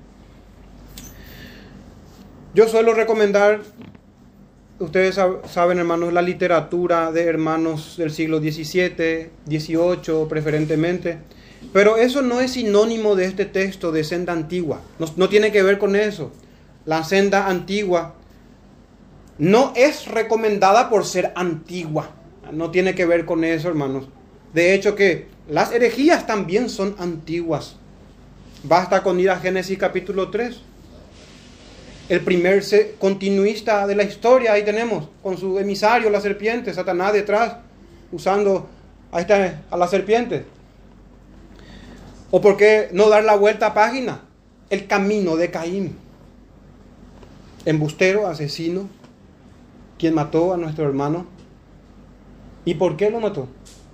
Yo suelo recomendar, ustedes saben, hermanos, la literatura de hermanos del siglo diecisiete, dieciocho preferentemente, pero eso no es sinónimo de este texto de senda antigua. No, no tiene que ver con eso. La senda antigua no es recomendada por ser antigua. No tiene que ver con eso, hermanos. De hecho, que las herejías también son antiguas. Basta con ir a Génesis capítulo tres. El primer continuista de la historia, ahí tenemos, con su emisario, la serpiente, Satanás detrás, usando a, esta, a la serpiente. ¿O por qué no dar la vuelta a página? El camino de Caín. Embustero, asesino, quien mató a nuestro hermano. ¿Y por qué lo mató?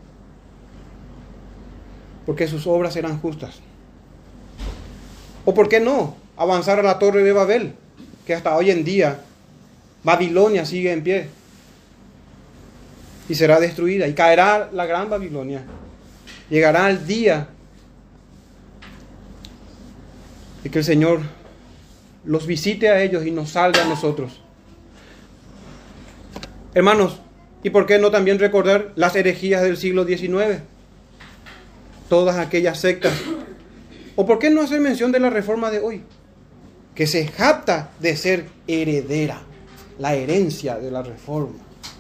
Porque sus obras eran justas. ¿O por qué no avanzar a la torre de Babel? Que hasta hoy en día Babilonia sigue en pie y será destruida y caerá la gran Babilonia. Llegará el día de que el Señor los visite a ellos y nos salve a nosotros. Hermanos, ¿y por qué no también recordar las herejías del siglo diecinueve? Todas aquellas sectas. ¿O por qué no hacer mención de la reforma de hoy? Que se jacta de ser heredera, la herencia de la reforma.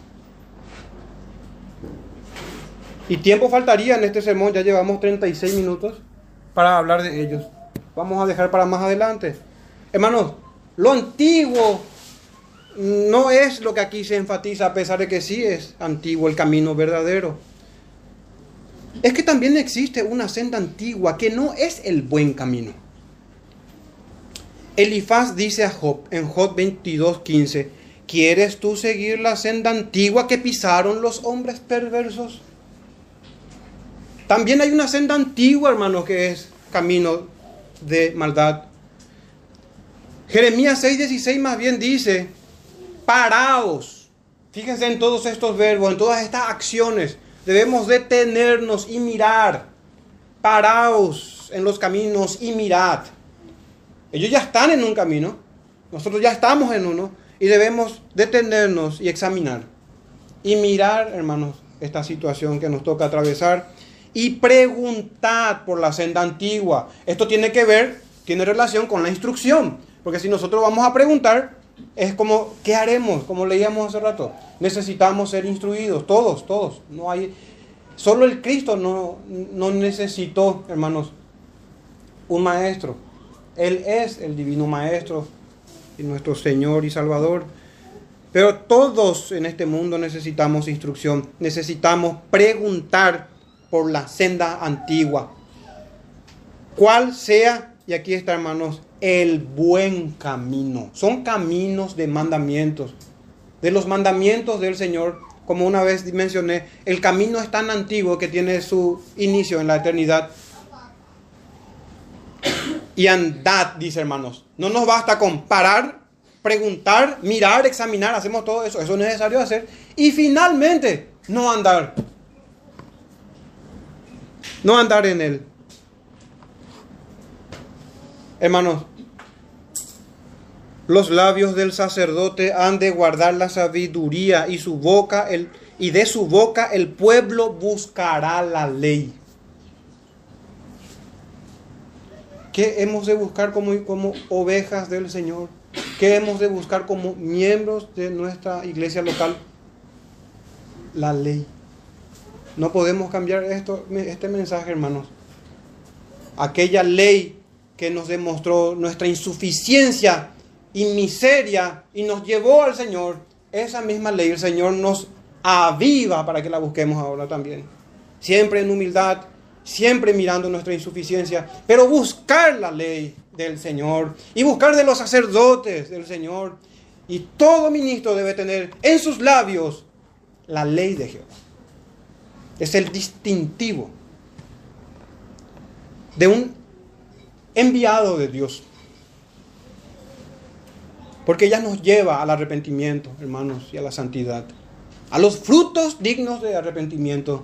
Y tiempo faltaría en este sermón, ya llevamos treinta y seis minutos para hablar de ellos. Vamos a dejar para más adelante. Hermanos, lo antiguo no es lo que aquí se enfatiza, a pesar de que sí es antiguo el camino verdadero. Es que también existe una senda antigua que no es el buen camino. Elifaz dice a Job en Job veintidós quince: ¿quieres tú seguir la senda antigua que pisaron los hombres perversos? También hay una senda antigua, hermanos, que es camino de maldad. Jeremías seis dieciséis más bien dice: paraos. Fíjense en todos estos verbos, en todas estas acciones. Debemos detenernos y mirar. Paraos en los caminos y mirad. Ellos ya están en un camino, nosotros ya estamos en uno, y debemos detenernos y examinar. Y mirar, hermanos, esta situación que nos toca atravesar. Y preguntad por la senda antigua. Esto tiene que ver, tiene relación con la instrucción. Porque si nosotros vamos a preguntar, es como, ¿qué haremos? Como leíamos hace rato. Necesitamos ser instruidos, todos, todos. No hay, solo el Cristo no, no necesitó, hermanos, un maestro. Él es el divino maestro y nuestro Señor y Salvador. Pero todos en este mundo necesitamos instrucción. Necesitamos preguntar por la senda antigua. ¿Cuál sea? Y aquí está, hermanos, el buen camino. Son caminos de mandamientos. De los mandamientos del Señor, como una vez mencioné, el camino es tan antiguo que tiene su inicio en la eternidad. Y andad, dice, hermanos. No nos basta con parar, preguntar, mirar, examinar. Hacemos todo eso. Eso es necesario hacer. Y finalmente, no andar. No andar en él. Hermanos, los labios del sacerdote han de guardar la sabiduría y su boca el, y de su boca el pueblo buscará la ley. ¿Qué hemos de buscar como, como ovejas del Señor? ¿Qué hemos de buscar como miembros de nuestra iglesia local? La ley. No podemos cambiar esto, este mensaje, hermanos. Aquella ley que nos demostró nuestra insuficiencia y miseria y nos llevó al Señor, esa misma ley el Señor nos aviva para que la busquemos ahora también. Siempre en humildad, siempre mirando nuestra insuficiencia, pero buscar la ley del Señor y buscar de los sacerdotes del Señor. Y todo ministro debe tener en sus labios la ley de Jehová. Es el distintivo de un enviado de Dios. Porque ella nos lleva al arrepentimiento, hermanos, y a la santidad. A los frutos dignos de arrepentimiento.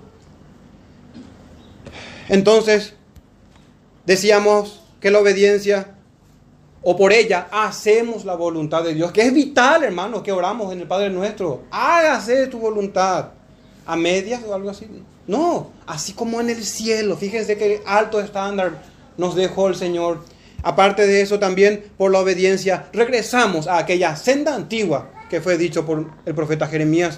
Entonces, decíamos que la obediencia, o por ella, hacemos la voluntad de Dios. Que es vital, hermanos, que oramos en el Padre Nuestro. Hágase tu voluntad. ¿A medias o algo así? No, así como en el cielo. Fíjense qué alto estándar nos dejó el Señor. Aparte de eso, también por la obediencia regresamos a aquella senda antigua que fue dicho por el profeta Jeremías.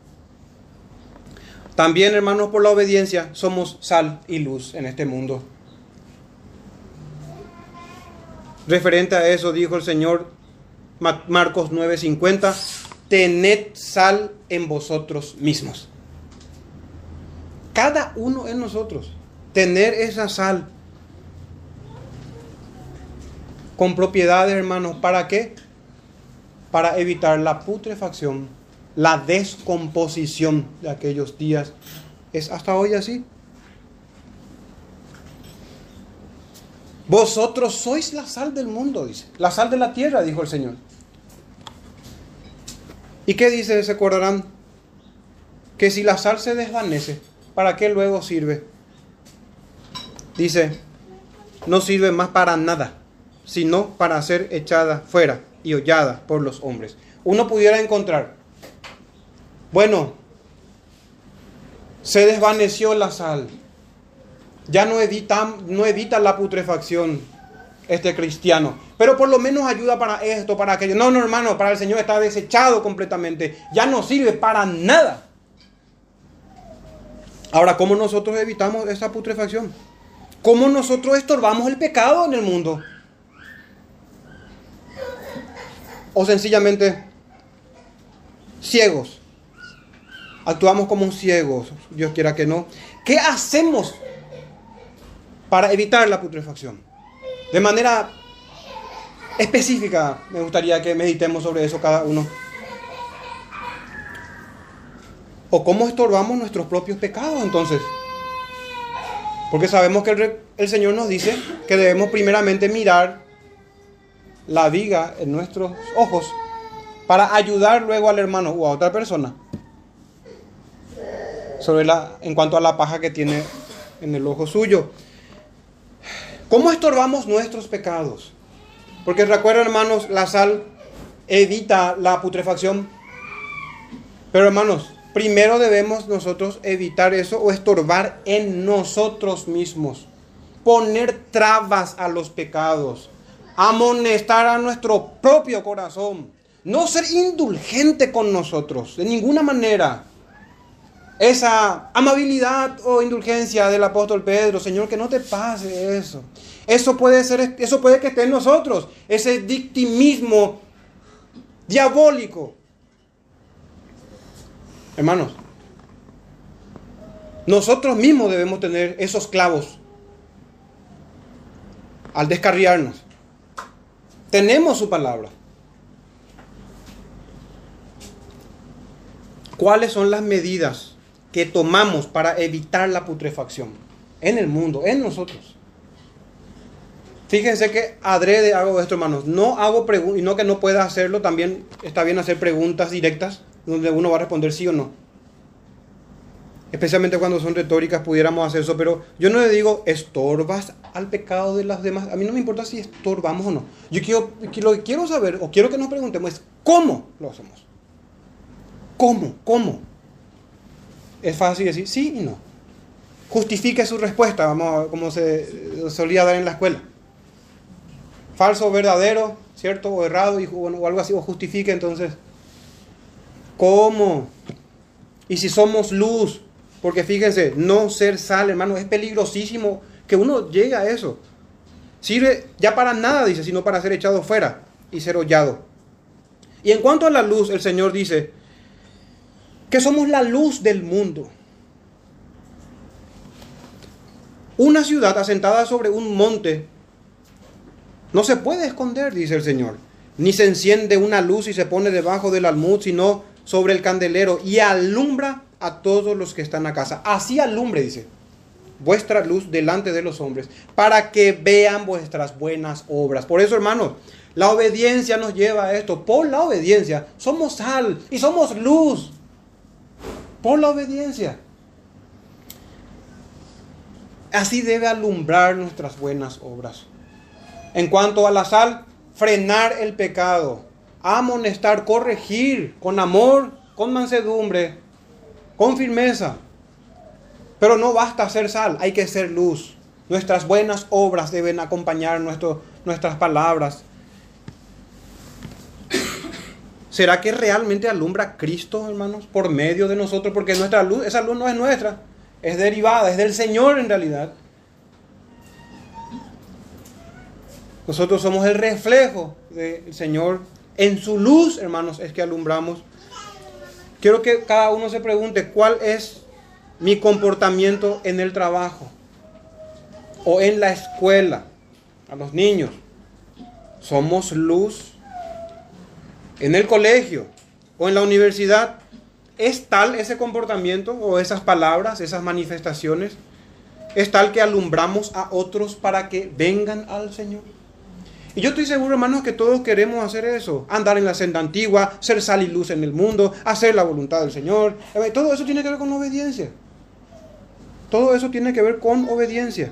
También, hermanos, por la obediencia somos sal y luz en este mundo. Referente a eso dijo el Señor, Marcos nueve cincuenta, tened sal en vosotros mismos. Cada uno en nosotros, tener esa sal con propiedades, hermanos, ¿para qué? Para evitar la putrefacción, la descomposición de aquellos días. Es hasta hoy así. Vosotros sois la sal del mundo, dice. La sal de la tierra, dijo el Señor. ¿Y qué dice? Se acordarán que si la sal se desvanece, ¿para qué luego sirve? Dice, no sirve más para nada, sino para ser echada fuera y hollada por los hombres. Uno pudiera encontrar, bueno, se desvaneció la sal, ya no evita, no evita la putrefacción este cristiano, pero por lo menos ayuda para esto, para aquello. No, no, hermano, para el Señor está desechado completamente, ya no sirve para nada. Ahora, ¿cómo nosotros evitamos esa putrefacción? ¿Cómo nosotros estorbamos el pecado en el mundo? O sencillamente ciegos. Actuamos como ciegos, Dios quiera que no. ¿Qué hacemos para evitar la putrefacción? De manera específica, me gustaría que meditemos sobre eso cada uno. ¿O cómo estorbamos nuestros propios pecados entonces? Porque sabemos que el, el Señor nos dice que debemos primeramente mirar la viga en nuestros ojos para ayudar luego al hermano o a otra persona sobre la, en cuanto a la paja que tiene en el ojo suyo. ¿Cómo estorbamos nuestros pecados? Porque recuerden, hermanos, la sal evita la putrefacción. Pero, hermanos, primero debemos nosotros evitar eso o estorbar en nosotros mismos. Poner trabas a los pecados. Amonestar a nuestro propio corazón. No ser indulgente con nosotros, de ninguna manera. Esa amabilidad o indulgencia del apóstol Pedro, Señor, que no te pase eso. Eso puede ser, eso puede que esté en nosotros. Ese victimismo diabólico. Hermanos, nosotros mismos debemos tener esos clavos al descarriarnos. Tenemos su palabra. ¿Cuáles son las medidas que tomamos para evitar la putrefacción en el mundo, en nosotros? Fíjense que adrede hago esto, hermanos. No hago preguntas, y no que no pueda hacerlo, también está bien hacer preguntas directas donde uno va a responder sí o no. Especialmente cuando son retóricas pudiéramos hacer eso, pero yo no le digo estorbas al pecado de las demás. A mí no me importa si estorbamos o no. Yo quiero, lo que quiero saber o quiero que nos preguntemos es ¿cómo lo hacemos? ¿Cómo? ¿Cómo? Es fácil decir sí y no. Justifique su respuesta, vamos a, como se solía dar en la escuela. Falso o verdadero, cierto o errado, y, bueno, o algo así, o justifique entonces. ¿Cómo? Y si somos luz, porque fíjense, no ser sal, hermano, es peligrosísimo que uno llegue a eso. Sirve ya para nada, dice, sino para ser echado fuera y ser hollado. Y en cuanto a la luz, el Señor dice que somos la luz del mundo. Una ciudad asentada sobre un monte no se puede esconder, dice el Señor. Ni se enciende una luz y se pone debajo del almud, sino sobre el candelero y alumbra a todos los que están a casa. Así alumbre, dice, vuestra luz delante de los hombres, para que vean vuestras buenas obras. Por eso, hermanos, la obediencia nos lleva a esto. Por la obediencia somos sal y somos luz. Por la obediencia. Así debe alumbrar nuestras buenas obras. En cuanto a la sal, frenar el pecado, amonestar, corregir con amor, con mansedumbre, con firmeza. Pero no basta ser sal, hay que ser luz. Nuestras buenas obras deben acompañar nuestro, nuestras palabras. ¿Será que realmente alumbra Cristo, hermanos, por medio de nosotros? Porque nuestra luz, esa luz no es nuestra, es derivada, es del Señor en realidad. Nosotros somos el reflejo del Señor En su luz, hermanos, es que alumbramos. Quiero que cada uno se pregunte, ¿cuál es mi comportamiento en el trabajo? O en la escuela, a los niños. ¿Somos luz? En el colegio o en la universidad, ¿es tal ese comportamiento o esas palabras, esas manifestaciones? ¿Es tal que alumbramos a otros para que vengan al Señor? Y yo estoy seguro, hermanos, que todos queremos hacer eso. Andar en la senda antigua, ser sal y luz en el mundo, hacer la voluntad del Señor. Todo eso tiene que ver con obediencia. Todo eso tiene que ver con obediencia.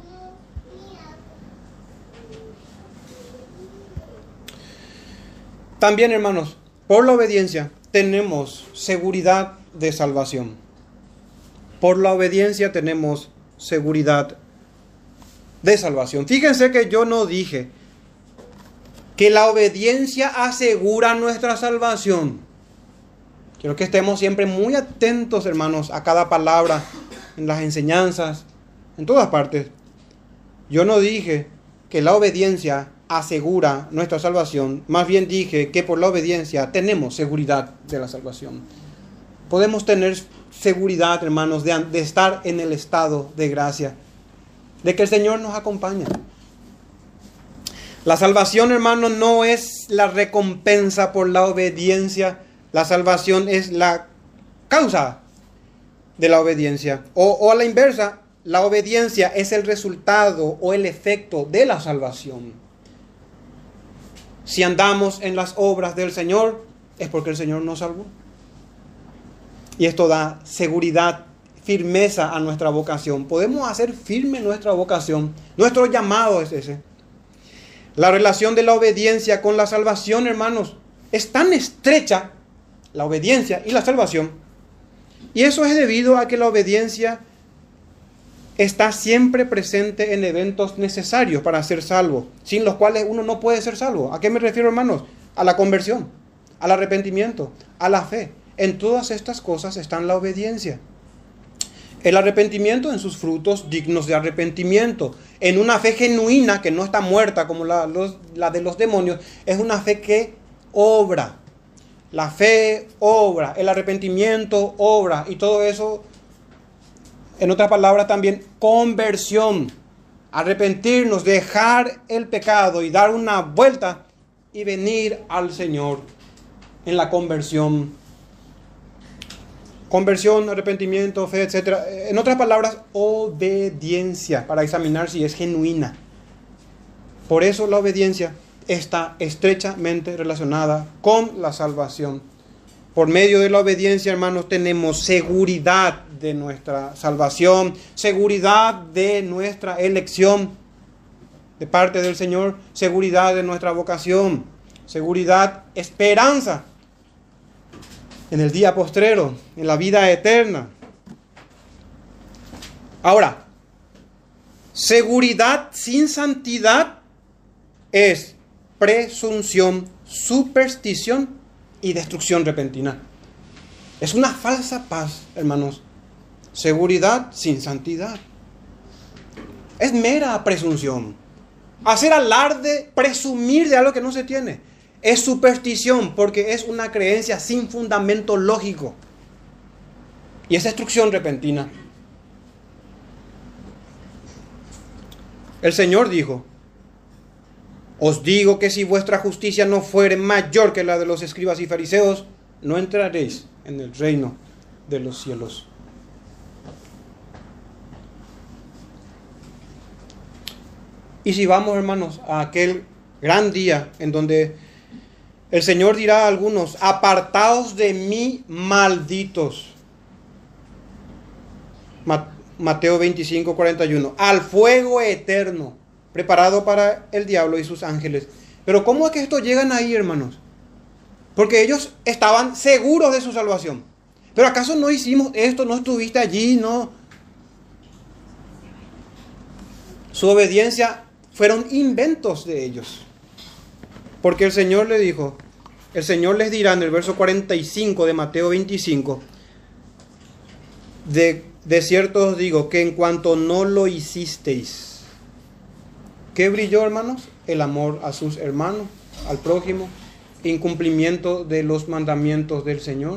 También, hermanos, por la obediencia tenemos seguridad de salvación. Por la obediencia tenemos seguridad de salvación. Fíjense que yo no dije que la obediencia asegura nuestra salvación. Quiero que estemos siempre muy atentos, hermanos, a cada palabra, en las enseñanzas, en todas partes. Yo no dije que la obediencia asegura nuestra salvación, más bien dije que por la obediencia tenemos seguridad de la salvación. Podemos tener seguridad, hermanos, de, de estar en el estado de gracia, de que el Señor nos acompaña. La salvación, hermanos, no es la recompensa por la obediencia. La salvación es la causa de la obediencia. O, o a la inversa, la obediencia es el resultado o el efecto de la salvación. Si andamos en las obras del Señor, es porque el Señor nos salvó. Y esto da seguridad, firmeza a nuestra vocación. Podemos hacer firme nuestra vocación. Nuestro llamado es ese. La relación de la obediencia con la salvación, hermanos, es tan estrecha, la obediencia y la salvación. Y eso es debido a que la obediencia está siempre presente en eventos necesarios para ser salvo, sin los cuales uno no puede ser salvo. ¿A qué me refiero, hermanos? A la conversión, al arrepentimiento, a la fe. En todas estas cosas está la obediencia. El arrepentimiento en sus frutos dignos de arrepentimiento. En una fe genuina que no está muerta como la, los, la de los demonios. Es una fe que obra. La fe obra. El arrepentimiento obra. Y todo eso, en otras palabras también, conversión. Arrepentirnos, dejar el pecado y dar una vuelta y venir al Señor en la conversión. Conversión, arrepentimiento, fe, etcétera. En otras palabras, obediencia para examinar si es genuina. Por eso la obediencia está estrechamente relacionada con la salvación. Por medio de la obediencia, hermanos, tenemos seguridad de nuestra salvación, seguridad de nuestra elección de parte del Señor, seguridad de nuestra vocación, seguridad, esperanza en el día postrero, en la vida eterna. Ahora, seguridad sin santidad es presunción, superstición y destrucción repentina. Es una falsa paz, hermanos. Seguridad sin santidad. Es mera presunción. Hacer alarde, presumir de algo que no se tiene. Es superstición porque es una creencia sin fundamento lógico. Y es destrucción repentina. El Señor dijo: os digo que si vuestra justicia no fuere mayor que la de los escribas y fariseos, no entraréis en el reino de los cielos. Y si vamos, hermanos, a aquel gran día en donde el Señor dirá a algunos: apartaos de mí, malditos. Mateo veinticinco, cuarenta y uno. Al fuego eterno, preparado para el diablo y sus ángeles. Pero ¿cómo es que estos llegan ahí, hermanos? Porque ellos estaban seguros de su salvación. Pero ¿acaso no hicimos esto? ¿No estuviste allí? No. Su obediencia fueron inventos de ellos. Porque el Señor le dijo, el Señor les dirá en el verso cuarenta y cinco de Mateo veinticinco, de, de cierto os digo que en cuanto no lo hicisteis, ¿qué brilló, hermanos? El amor a sus hermanos, al prójimo, incumplimiento de los mandamientos del Señor.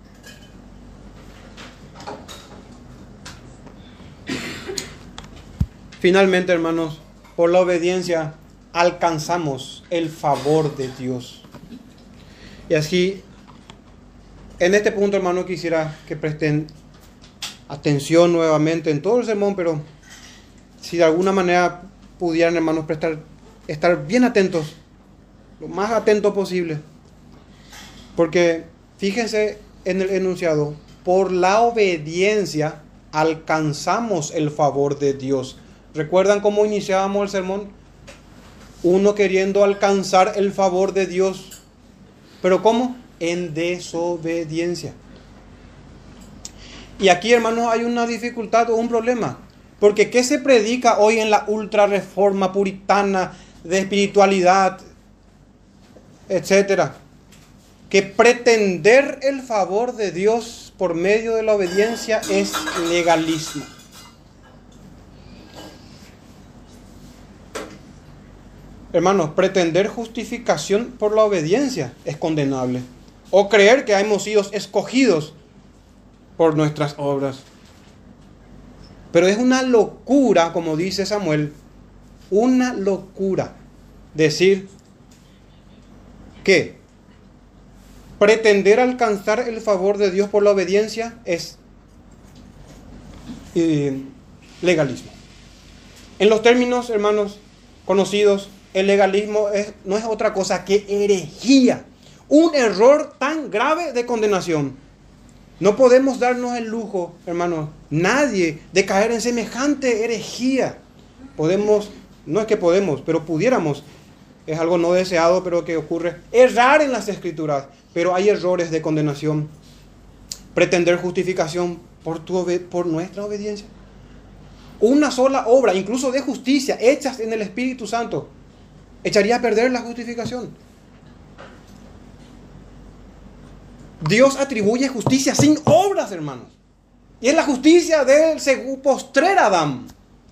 Finalmente, hermanos, por la obediencia alcanzamos el favor de Dios. Y así, en este punto, hermano, quisiera que presten atención nuevamente en todo el sermón, pero si de alguna manera pudieran, hermanos, prestar, estar bien atentos, lo más atentos posible. Porque fíjense en el enunciado, por la obediencia alcanzamos el favor de Dios. ¿Recuerdan cómo iniciábamos el sermón? Uno queriendo alcanzar el favor de Dios. ¿Pero cómo? En desobediencia. Y aquí, hermanos, hay una dificultad o un problema. Porque ¿qué se predica hoy en la ultra reforma puritana de espiritualidad, etcétera? Que pretender el favor de Dios por medio de la obediencia es legalismo. Hermanos, pretender justificación por la obediencia es condenable. O creer que hemos sido escogidos por nuestras obras. Pero es una locura, como dice Samuel, una locura decir que pretender alcanzar el favor de Dios por la obediencia es eh, legalismo. En los términos, hermanos, conocidos, el legalismo es, no es otra cosa que herejía. Un error tan grave de condenación. No podemos darnos el lujo, hermanos, nadie, de caer en semejante herejía. Podemos, no es que podemos, pero pudiéramos. Es algo no deseado, pero que ocurre. Errar en las Escrituras, pero hay errores de condenación. Pretender justificación por, tu, por nuestra obediencia. Una sola obra, incluso de justicia, hechas en el Espíritu Santo, echaría a perder la justificación. Dios atribuye justicia sin obras, hermanos. Y es la justicia del postrer Adán.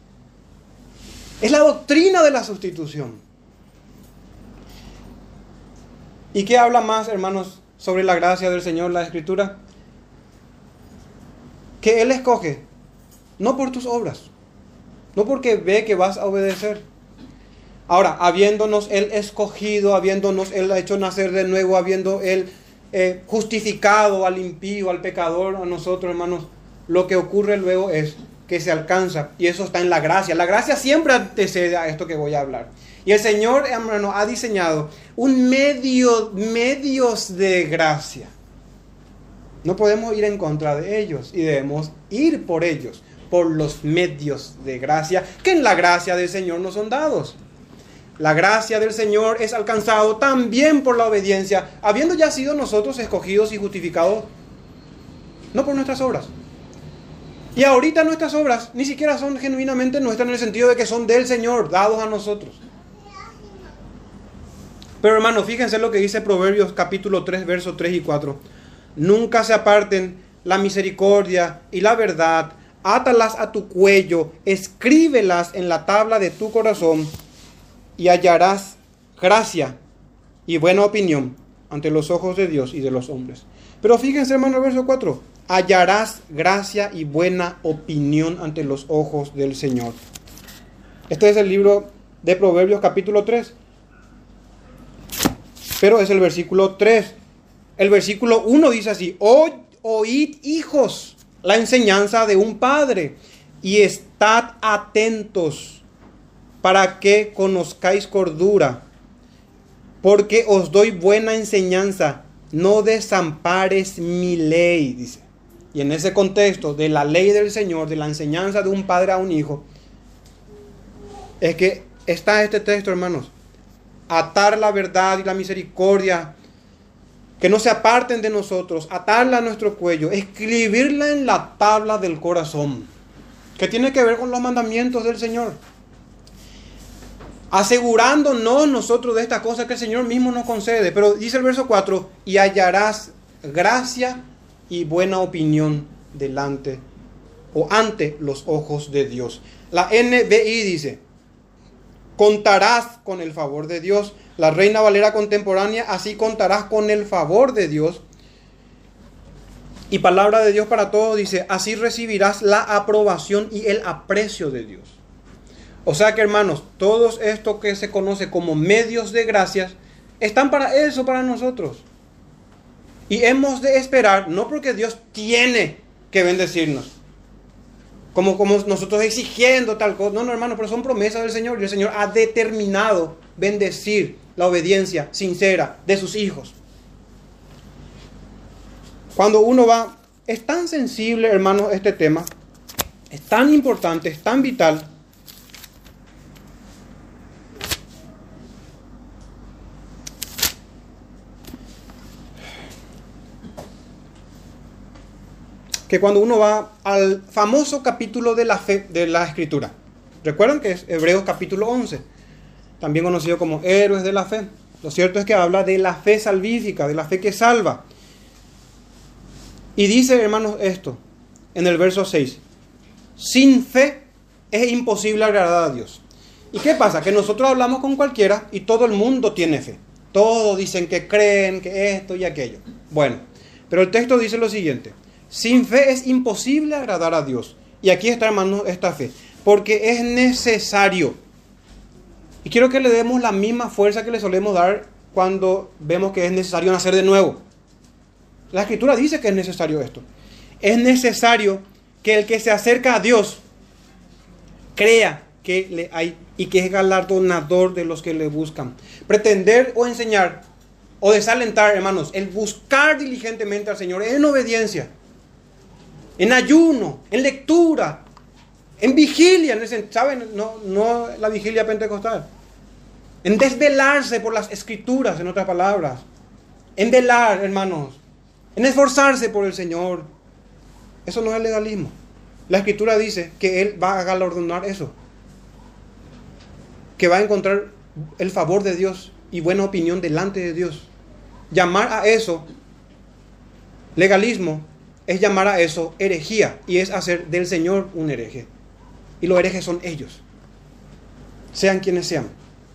Es la doctrina de la sustitución. ¿Y qué habla más, hermanos, sobre la gracia del Señor, la Escritura? Que Él escoge, no por tus obras, no porque ve que vas a obedecer. Ahora, habiéndonos Él escogido, habiéndonos Él hecho nacer de nuevo, habiendo Él eh, justificado al impío, al pecador, a nosotros, hermanos, lo que ocurre luego es que se alcanza, y eso está en la gracia. La gracia siempre antecede a esto que voy a hablar. Y el Señor, hermano, ha diseñado un medio, medios de gracia. No podemos ir en contra de ellos y debemos ir por ellos, por los medios de gracia que en la gracia del Señor nos son dados. La gracia del Señor es alcanzado también por la obediencia, habiendo ya sido nosotros escogidos y justificados, no por nuestras obras. Y ahorita nuestras obras ni siquiera son genuinamente nuestras en el sentido de que son del Señor, dados a nosotros. Pero hermanos, fíjense lo que dice Proverbios capítulo tres, versos tres y cuatro. Nunca se aparten la misericordia y la verdad, átalas a tu cuello, escríbelas en la tabla de tu corazón, y hallarás gracia y buena opinión ante los ojos de Dios y de los hombres. Pero fíjense, hermano, el verso cuatro. Hallarás gracia y buena opinión ante los ojos del Señor. Este es el libro de Proverbios capítulo tres. Pero es el versículo tres. El versículo uno dice así: O, oíd, hijos, la enseñanza de un padre, y estad atentos para que conozcáis cordura, porque os doy buena enseñanza, no desampares mi ley, dice. Y en ese contexto de la ley del Señor, de la enseñanza de un padre a un hijo, es que está este texto, hermanos. Atar la verdad y la misericordia, que no se aparten de nosotros, atarla a nuestro cuello, escribirla en la tabla del corazón, que tiene que ver con los mandamientos del Señor. Asegurándonos nosotros de esta cosa que el Señor mismo nos concede. Pero dice el verso cuatro, y hallarás gracia y buena opinión delante o ante los ojos de Dios. La N B I dice, contarás con el favor de Dios. La Reina Valera contemporánea, así contarás con el favor de Dios. Y palabra de Dios para todos dice, así recibirás la aprobación y el aprecio de Dios. O sea que, hermanos, todos esto que se conoce como medios de gracias, están para eso, para nosotros. Y hemos de esperar, no porque Dios tiene que bendecirnos, como, como nosotros exigiendo tal cosa. No, no, hermano, pero son promesas del Señor. Y el Señor ha determinado bendecir la obediencia sincera de sus hijos. Cuando uno va, es tan sensible, hermanos, este tema, es tan importante, es tan vital, que cuando uno va al famoso capítulo de la fe de la Escritura, recuerdan que es Hebreos capítulo once, también conocido como héroes de la fe. Lo cierto es que habla de la fe salvífica, de la fe que salva. Y dice, hermanos, esto, en el verso seis, sin fe es imposible agradar a Dios. ¿Y qué pasa? Que nosotros hablamos con cualquiera y todo el mundo tiene fe. Todos dicen que creen, que esto y aquello. Bueno, pero el texto dice lo siguiente, sin fe es imposible agradar a Dios. Y aquí está, hermanos, esta fe, porque es necesario. Y quiero que le demos la misma fuerza que le solemos dar cuando vemos que es necesario nacer de nuevo. La Escritura dice que es necesario esto. Es necesario que el que se acerca a Dios crea que le hay y que es galardonador de los que le buscan. Pretender o enseñar o desalentar, hermanos, el buscar diligentemente al Señor en obediencia, en ayuno, en lectura, en vigilia, en ese, ¿saben? No, no la vigilia pentecostal. En desvelarse por las Escrituras, en otras palabras. En velar, hermanos. En esforzarse por el Señor. Eso no es legalismo. La Escritura dice que Él va a galardonar eso. Que va a encontrar el favor de Dios y buena opinión delante de Dios. Llamar a eso legalismo es llamar a eso herejía. Y es hacer del Señor un hereje. Y los herejes son ellos. Sean quienes sean.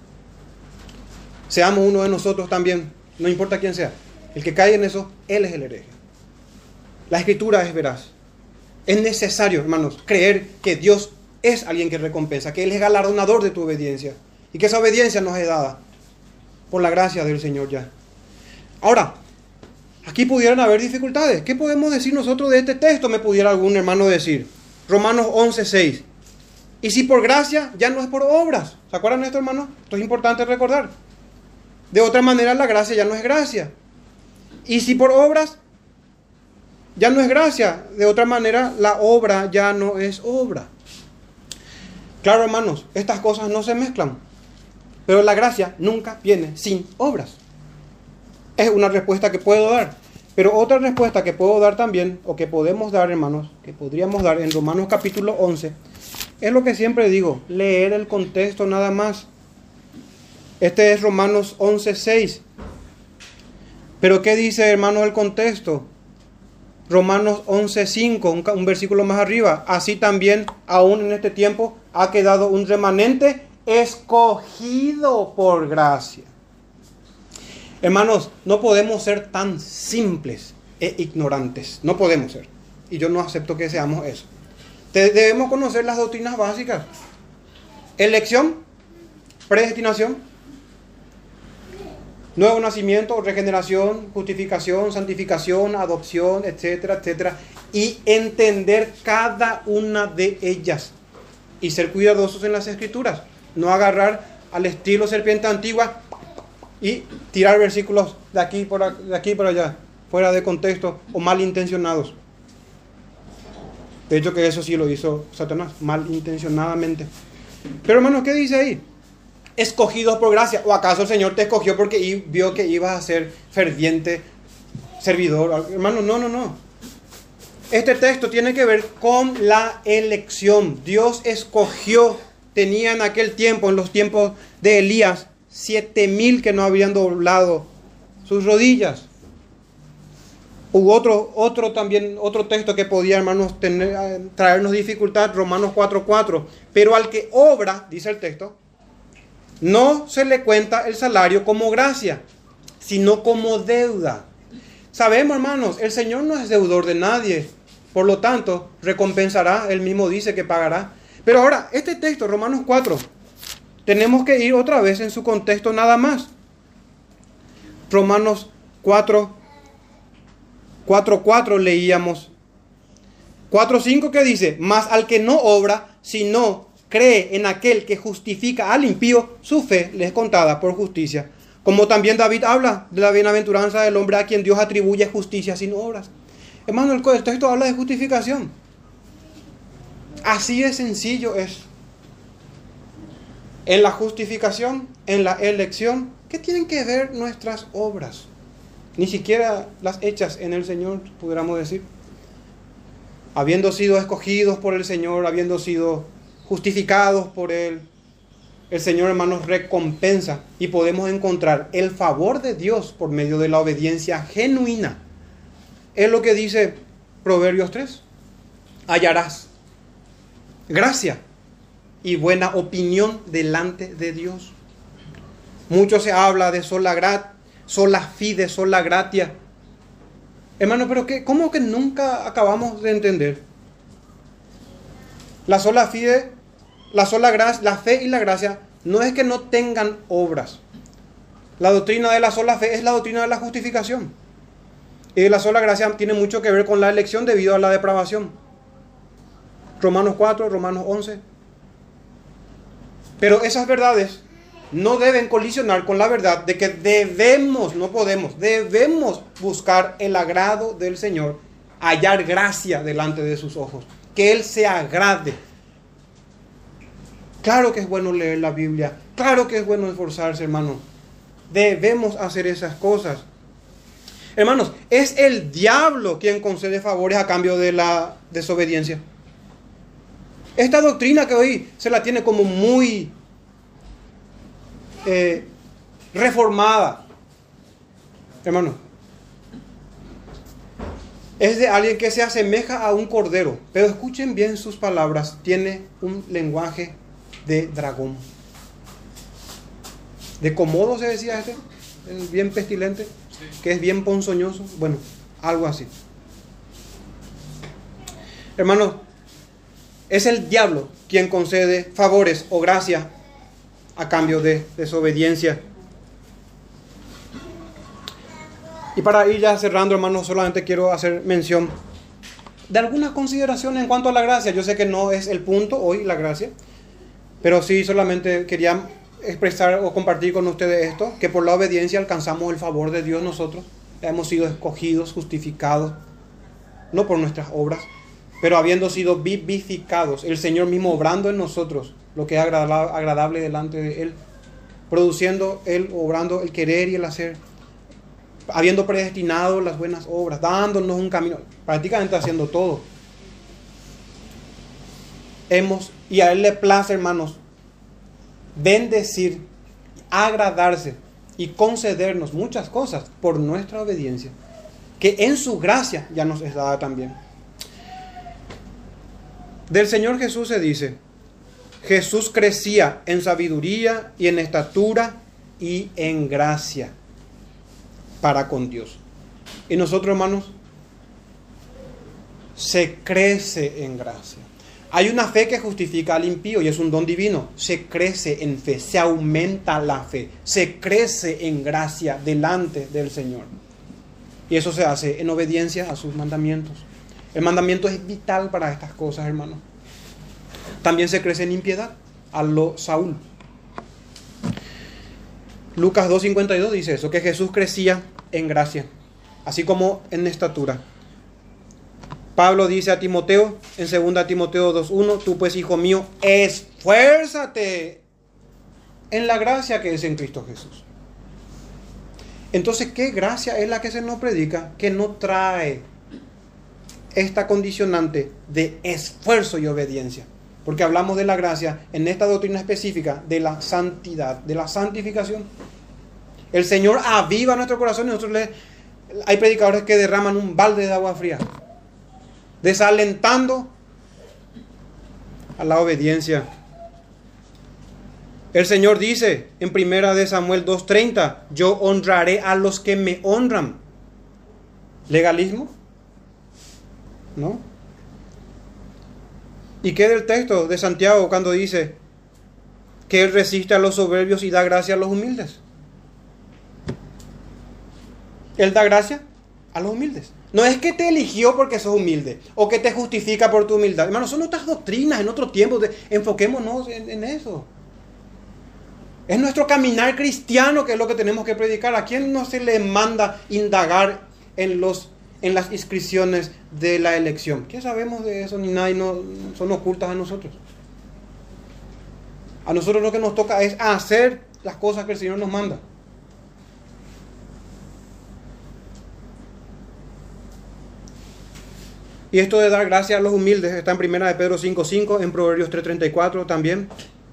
Seamos uno de nosotros también. No importa quién sea. El que cae en eso, él es el hereje. La Escritura es veraz. Es necesario, hermanos, creer que Dios es alguien que recompensa, que Él es galardonador de tu obediencia y que esa obediencia nos es dada por la gracia del Señor ya. Ahora, aquí pudieran haber dificultades. ¿Qué podemos decir nosotros de este texto? Me pudiera algún hermano decir. Romanos once, seis. Y si por gracia, ya no es por obras. ¿Se acuerdan de esto, hermano? Esto es importante recordar. De otra manera, la gracia ya no es gracia. Y si por obras, ya no es gracia. De otra manera, la obra ya no es obra. Claro, hermanos, estas cosas no se mezclan. Pero la gracia nunca viene sin obras. Es una respuesta que puedo dar. Pero otra respuesta que puedo dar también, o que podemos dar, hermanos, que podríamos dar en Romanos capítulo once, es lo que siempre digo, leer el contexto nada más. Este es Romanos once, seis. Pero ¿qué dice, hermanos, el contexto? Romanos once, cinco, un, un versículo más arriba. Así también, aún en este tiempo, ha quedado un remanente escogido por gracia. Hermanos, no podemos ser tan simples e ignorantes. No podemos ser. Y yo no acepto que seamos eso. Debemos conocer las doctrinas básicas. Elección, predestinación, nuevo nacimiento, regeneración, justificación, santificación, adopción, etcétera, etcétera. Y entender cada una de ellas. Y ser cuidadosos en las Escrituras. No agarrar al estilo serpiente antigua y tirar versículos de aquí por, de aquí por allá, fuera de contexto o malintencionados. De hecho que eso sí lo hizo Satanás, malintencionadamente. Pero hermanos, ¿qué dice ahí? Escogidos por gracia. ¿O acaso el Señor te escogió porque vio que ibas a ser ferviente servidor? Hermano, no, no, no. Este texto tiene que ver con la elección. Dios escogió, tenía en aquel tiempo, en los tiempos de Elías, siete mil que no habían doblado sus rodillas. Hubo otro, otro también, otro texto que podía, hermanos, tener, traernos dificultad, Romanos cuatro, cuatro. Pero al que obra, dice el texto, no se le cuenta el salario como gracia, sino como deuda. Sabemos, hermanos, el Señor no es deudor de nadie, por lo tanto, recompensará, Él mismo dice que pagará. Pero ahora, este texto, Romanos cuatro, tenemos que ir otra vez en su contexto nada más. Romanos cuatro, cuatro, cuatro leíamos. cuatro, cinco que dice, mas al que no obra, sino cree en aquel que justifica al impío, su fe le es contada por justicia. Como también David habla de la bienaventuranza del hombre a quien Dios atribuye justicia sin obras. Hermano, el texto habla de justificación. Así de sencillo es. En la justificación, en la elección, ¿qué tienen que ver nuestras obras? Ni siquiera las hechas en el Señor, pudiéramos decir. Habiendo sido escogidos por el Señor, habiendo sido justificados por Él, el Señor, hermanos, recompensa y podemos encontrar el favor de Dios por medio de la obediencia genuina. Es lo que dice Proverbios tres. Hallarás gracia y buena opinión delante de Dios. Mucho se habla de sola grat, sola fide, sola gratia. Hermano, pero ¿qué? ¿Cómo que nunca acabamos de entender? La sola fide, la sola gracia, la fe y la gracia no es que no tengan obras. La doctrina de la sola fe es la doctrina de la justificación. Y la sola gracia tiene mucho que ver con la elección debido a la depravación. Romanos cuatro, Romanos once. Pero esas verdades no deben colisionar con la verdad de que debemos, no podemos, debemos buscar el agrado del Señor, hallar gracia delante de sus ojos, que Él se agrade. Claro que es bueno leer la Biblia, claro que es bueno esforzarse, hermano. Debemos hacer esas cosas. Hermanos, es el diablo quien concede favores a cambio de la desobediencia. Esta doctrina que hoy se la tiene como muy eh, reformada, hermano, es de alguien que se asemeja a un cordero, pero escuchen bien sus palabras, tiene un lenguaje de dragón. De Komodo se decía este, es bien pestilente, que es bien ponzoñoso, bueno, algo así. Hermanos, es el diablo quien concede favores o gracia a cambio de desobediencia. Y para ir ya cerrando, hermanos, solamente quiero hacer mención de algunas consideraciones en cuanto a la gracia. Yo sé que no es el punto hoy, la gracia, pero sí solamente quería expresar o compartir con ustedes esto, que por la obediencia alcanzamos el favor de Dios nosotros. Hemos sido escogidos, justificados, no por nuestras obras, pero habiendo sido vivificados, el Señor mismo obrando en nosotros lo que es agradable delante de Él, produciendo Él, obrando el querer y el hacer, habiendo predestinado las buenas obras, dándonos un camino, prácticamente haciendo todo. Hemos, y a Él le place, hermanos, bendecir, agradarse y concedernos muchas cosas por nuestra obediencia, que en su gracia ya nos es dada también. Del Señor Jesús se dice, Jesús crecía en sabiduría y en estatura y en gracia para con Dios. Y nosotros, hermanos, se crece en gracia. Hay una fe que justifica al impío y es un don divino. Se crece en fe, se aumenta la fe, se crece en gracia delante del Señor. Y eso se hace en obediencia a sus mandamientos. El mandamiento es vital para estas cosas, hermanos. También se crece en impiedad, a lo Saúl. Lucas dos cincuenta y dos dice eso, que Jesús crecía en gracia, así como en estatura. Pablo dice a Timoteo, en segunda Timoteo dos uno, tú pues, hijo mío, esfuérzate en la gracia que es en Cristo Jesús. Entonces, ¿qué gracia es la que se nos predica? Que no trae esta condicionante de esfuerzo y obediencia. Porque hablamos de la gracia en esta doctrina específica de la santidad, de la santificación. El Señor aviva nuestro corazón y nosotros le, hay predicadores que derraman un balde de agua fría, desalentando a la obediencia. El Señor dice en primera de Samuel dos treinta, yo honraré a los que me honran. ¿Legalismo? ¿No? ¿Y qué del texto de Santiago cuando dice que Él resiste a los soberbios y da gracia a los humildes? Él da gracia a los humildes. No es que te eligió porque sos humilde o que te justifica por tu humildad. Hermanos, son otras doctrinas en otro tiempo. De, enfoquémonos en, en eso. Es nuestro caminar cristiano que es lo que tenemos que predicar. ¿A quién no se le manda indagar en, los, en las inscripciones de la elección? ¿Qué sabemos de eso? Ni nada, y no son ocultas a nosotros. A nosotros lo que nos toca es hacer las cosas que el Señor nos manda. Y esto de dar gracias a los humildes está en primera de Pedro cinco cinco, en Proverbios tres treinta y cuatro también.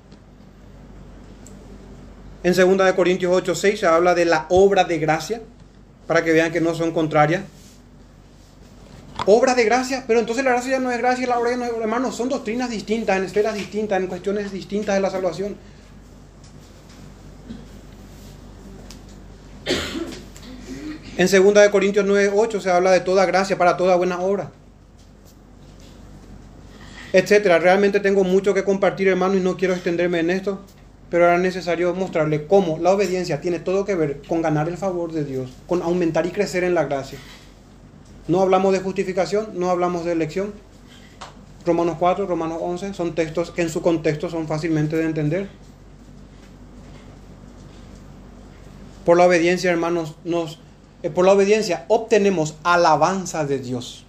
En segunda de Corintios ocho seis se habla de la obra de gracia, para que vean que no son contrarias. Obra de gracia, pero entonces la gracia ya no es gracia y la obra ya no es... Hermanos, son doctrinas distintas, en esferas distintas, en cuestiones distintas de la salvación. En segunda de Corintios nueve ocho se habla de toda gracia para toda buena obra, etcétera. Realmente tengo mucho que compartir, hermano, y no quiero extenderme en esto, pero era necesario mostrarle cómo la obediencia tiene todo que ver con ganar el favor de Dios, con aumentar y crecer en la gracia. No hablamos de justificación, no hablamos de elección. Romanos cuatro, Romanos once son textos que en su contexto son fácilmente de entender. Por la obediencia, hermanos, nos, eh, por la obediencia obtenemos alabanza de Dios.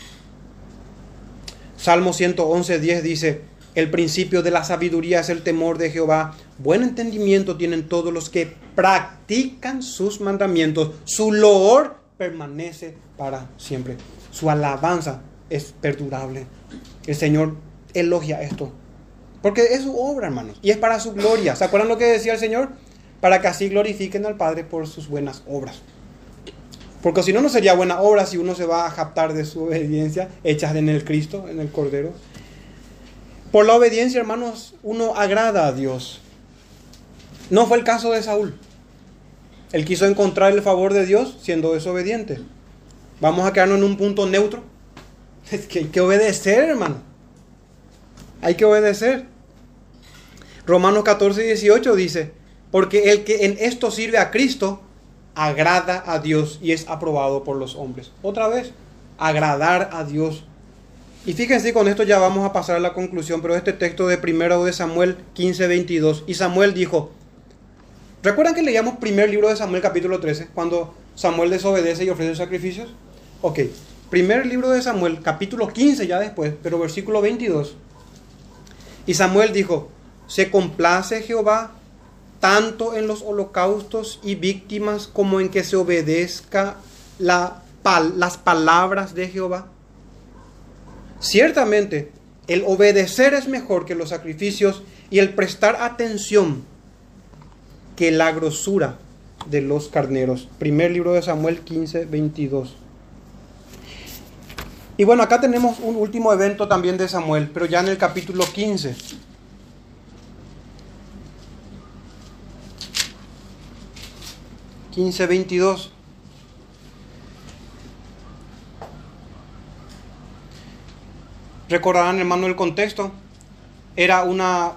Salmo ciento once diez dice, el principio de la sabiduría es el temor de Jehová. Buen entendimiento tienen todos los que practican sus mandamientos. Su loor permanece para siempre. Su alabanza es perdurable. El Señor elogia esto, porque es su obra, hermanos, y es para su gloria. ¿Se acuerdan lo que decía el Señor? Para que así glorifiquen al Padre por sus buenas obras. Porque si no, no sería buena obra si uno se va a jactar de su obediencia, hechas en el Cristo, en el Cordero. Por la obediencia, hermanos, uno agrada a Dios. No fue el caso de Saúl. Él quiso encontrar el favor de Dios siendo desobediente. Vamos a quedarnos en un punto neutro. Es que hay que obedecer, hermano. Hay que obedecer. Romanos catorce dieciocho dice, porque el que en esto sirve a Cristo, agrada a Dios y es aprobado por los hombres. Otra vez, agradar a Dios. Y fíjense, con esto ya vamos a pasar a la conclusión, pero este texto de primero de Samuel quince veintidós, y Samuel dijo, ¿recuerdan que leíamos primer libro de Samuel capítulo trece, cuando Samuel desobedece y ofrece sacrificios? Ok, primer libro de Samuel capítulo quince ya después, pero versículo veintidós. Y Samuel dijo, ¿se complace Jehová tanto en los holocaustos y víctimas como en que se obedezca la, pal, las palabras de Jehová? Ciertamente, el obedecer es mejor que los sacrificios y el prestar atención que la grosura de los carneros. Primer libro de Samuel quince veintidós. Y bueno, acá tenemos un último evento también de Samuel, pero ya en el capítulo quince. quince veintidós. Recordarán, hermano, el contexto. Era una,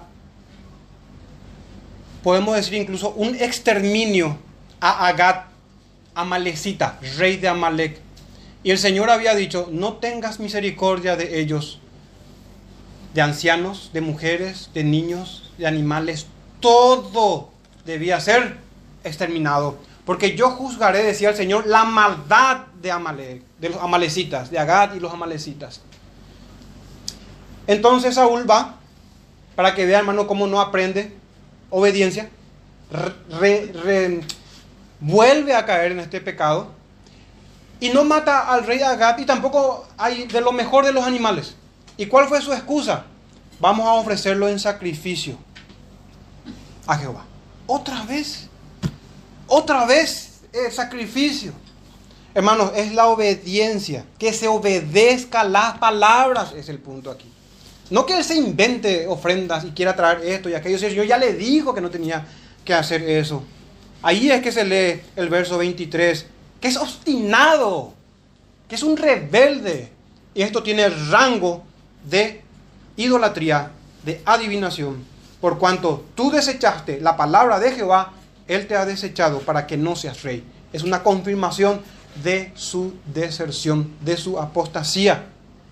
podemos decir incluso, un exterminio a Agag, amalecita, rey de Amalec. Y el Señor había dicho, no tengas misericordia de ellos, de ancianos, de mujeres, de niños, de animales. Todo debía ser exterminado. Porque yo juzgaré, decía el Señor, la maldad de Amalec, de los amalecitas, de Agag y los amalecitas. Entonces Saúl va, para que vea, hermano, cómo no aprende obediencia, re, re, vuelve a caer en este pecado, y no mata al rey Agag, y tampoco hay de lo mejor de los animales. ¿Y cuál fue su excusa? Vamos a ofrecerlo en sacrificio a Jehová. Otra vez, otra vez el sacrificio. Hermanos, es la obediencia, que se obedezca las palabras, es el punto aquí. No que él se invente ofrendas y quiera traer esto y aquello. Yo ya le dijo que no tenía que hacer eso. Ahí es que se lee el verso veintitrés, que es obstinado, que es un rebelde. Y esto tiene rango de idolatría, de adivinación. Por cuanto tú desechaste la palabra de Jehová, Él te ha desechado para que no seas rey. Es una confirmación de su deserción, de su apostasía.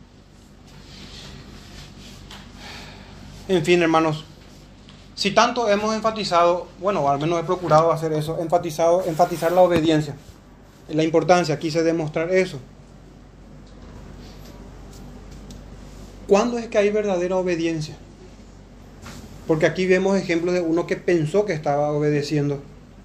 En fin, hermanos, si tanto hemos enfatizado, bueno, al menos he procurado hacer eso, enfatizado, enfatizar la obediencia, la importancia, quise demostrar eso. ¿Cuándo es que hay verdadera obediencia? Porque aquí vemos ejemplos de uno que pensó que estaba obedeciendo.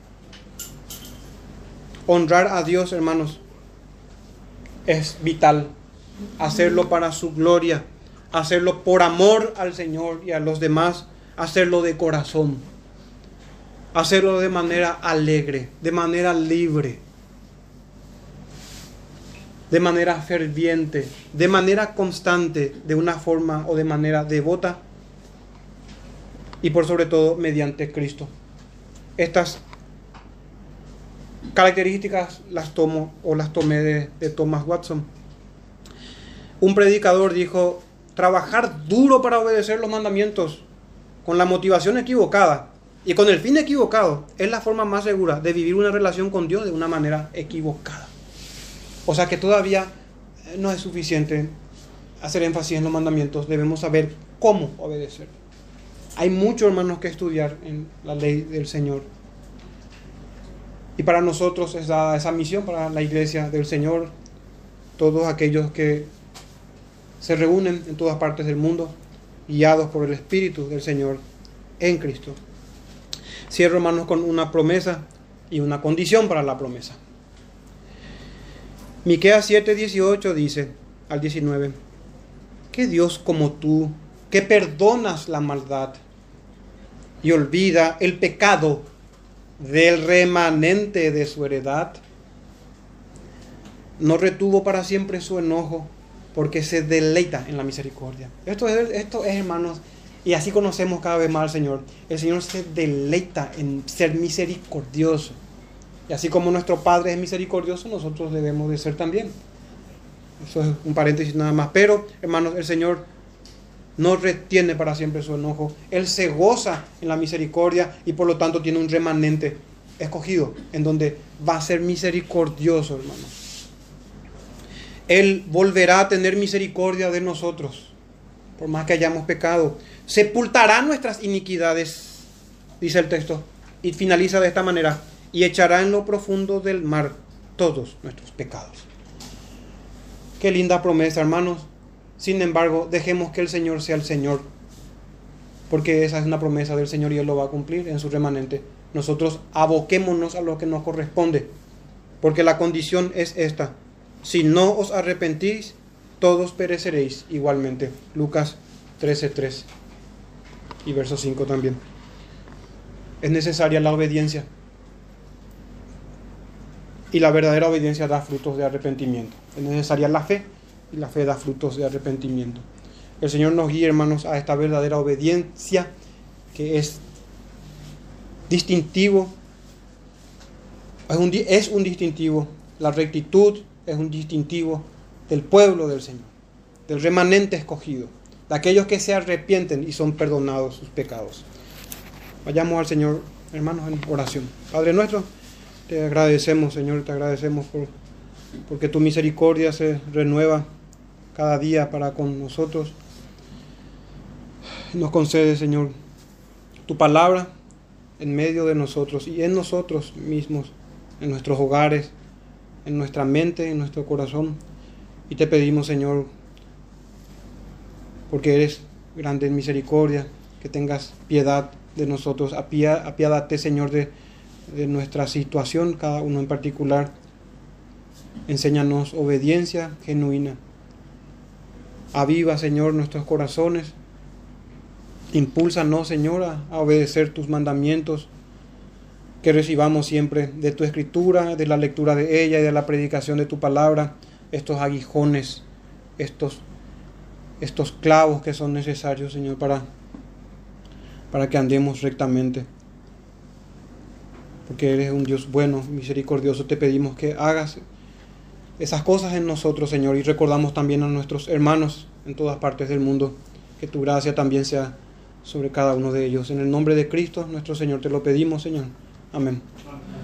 Honrar a Dios, hermanos, es vital. Hacerlo para su gloria, hacerlo por amor al Señor y a los demás, hacerlo de corazón, hacerlo de manera alegre, de manera libre, de manera ferviente, de manera constante, de una forma o de manera devota y por sobre todo mediante Cristo. Estas características las tomo o las tomé de, de Thomas Watson. Un predicador dijo: trabajar duro para obedecer los mandamientos con la motivación equivocada y con el fin equivocado es la forma más segura de vivir una relación con Dios de una manera equivocada. O sea que todavía no es suficiente hacer énfasis en los mandamientos, debemos saber cómo obedecer. Hay mucho, hermanos, que estudiar en la ley del Señor. Y para nosotros es dada esa misión, para la iglesia del Señor, todos aquellos que se reúnen en todas partes del mundo, guiados por el Espíritu del Señor en Cristo. Cierro, hermanos, con una promesa y una condición para la promesa. Miqueas siete, dieciocho dice al diecinueve: ¿qué Dios como tú, que perdonas la maldad y olvida el pecado del remanente de su heredad? No retuvo para siempre su enojo, porque se deleita en la misericordia. Esto es, esto es, hermanos, y así conocemos cada vez más al Señor. El Señor se deleita en ser misericordioso. Y así como nuestro Padre es misericordioso, nosotros debemos de ser también. Eso es un paréntesis nada más. Pero, hermanos, el Señor no retiene para siempre su enojo. Él se goza en la misericordia y por lo tanto tiene un remanente escogido en donde va a ser misericordioso, hermanos. Él volverá a tener misericordia de nosotros, por más que hayamos pecado. Sepultará nuestras iniquidades, dice el texto, y finaliza de esta manera: y echará en lo profundo del mar todos nuestros pecados. Qué linda promesa, hermanos. Sin embargo, dejemos que el Señor sea el Señor, porque esa es una promesa del Señor y Él lo va a cumplir en su remanente. Nosotros aboquémonos a lo que nos corresponde, porque la condición es esta: si no os arrepentís, todos pereceréis igualmente. Lucas trece, tres y verso cinco también. Es necesaria la obediencia, y la verdadera obediencia da frutos de arrepentimiento. Es necesaria la fe, y la fe da frutos de arrepentimiento. El Señor nos guíe, hermanos, a esta verdadera obediencia, que es distintivo, es un, es un distintivo, la rectitud es un distintivo del pueblo del Señor, del remanente escogido, de aquellos que se arrepienten y son perdonados sus pecados. Vayamos al Señor, hermanos, en oración. Padre nuestro, te agradecemos, Señor, te agradecemos por, porque tu misericordia se renueva cada día para con nosotros. Nos concede, Señor, tu palabra en medio de nosotros y en nosotros mismos, en nuestros hogares, en nuestra mente, en nuestro corazón. Y te pedimos, Señor, porque eres grande en misericordia, que tengas piedad de nosotros. Apia, apiádate, Señor, de, de nuestra situación, cada uno en particular. Enséñanos obediencia genuina. Aviva, Señor, nuestros corazones. Impúlsanos, Señor, a, a obedecer tus mandamientos, que recibamos siempre de tu escritura, de la lectura de ella y de la predicación de tu palabra, estos aguijones, estos estos clavos que son necesarios, Señor, para, para que andemos rectamente. Porque eres un Dios bueno, misericordioso. Te pedimos que hagas esas cosas en nosotros, Señor, y recordamos también a nuestros hermanos en todas partes del mundo, que tu gracia también sea sobre cada uno de ellos. En el nombre de Cristo, nuestro Señor, te lo pedimos, Señor. Amén. Amén.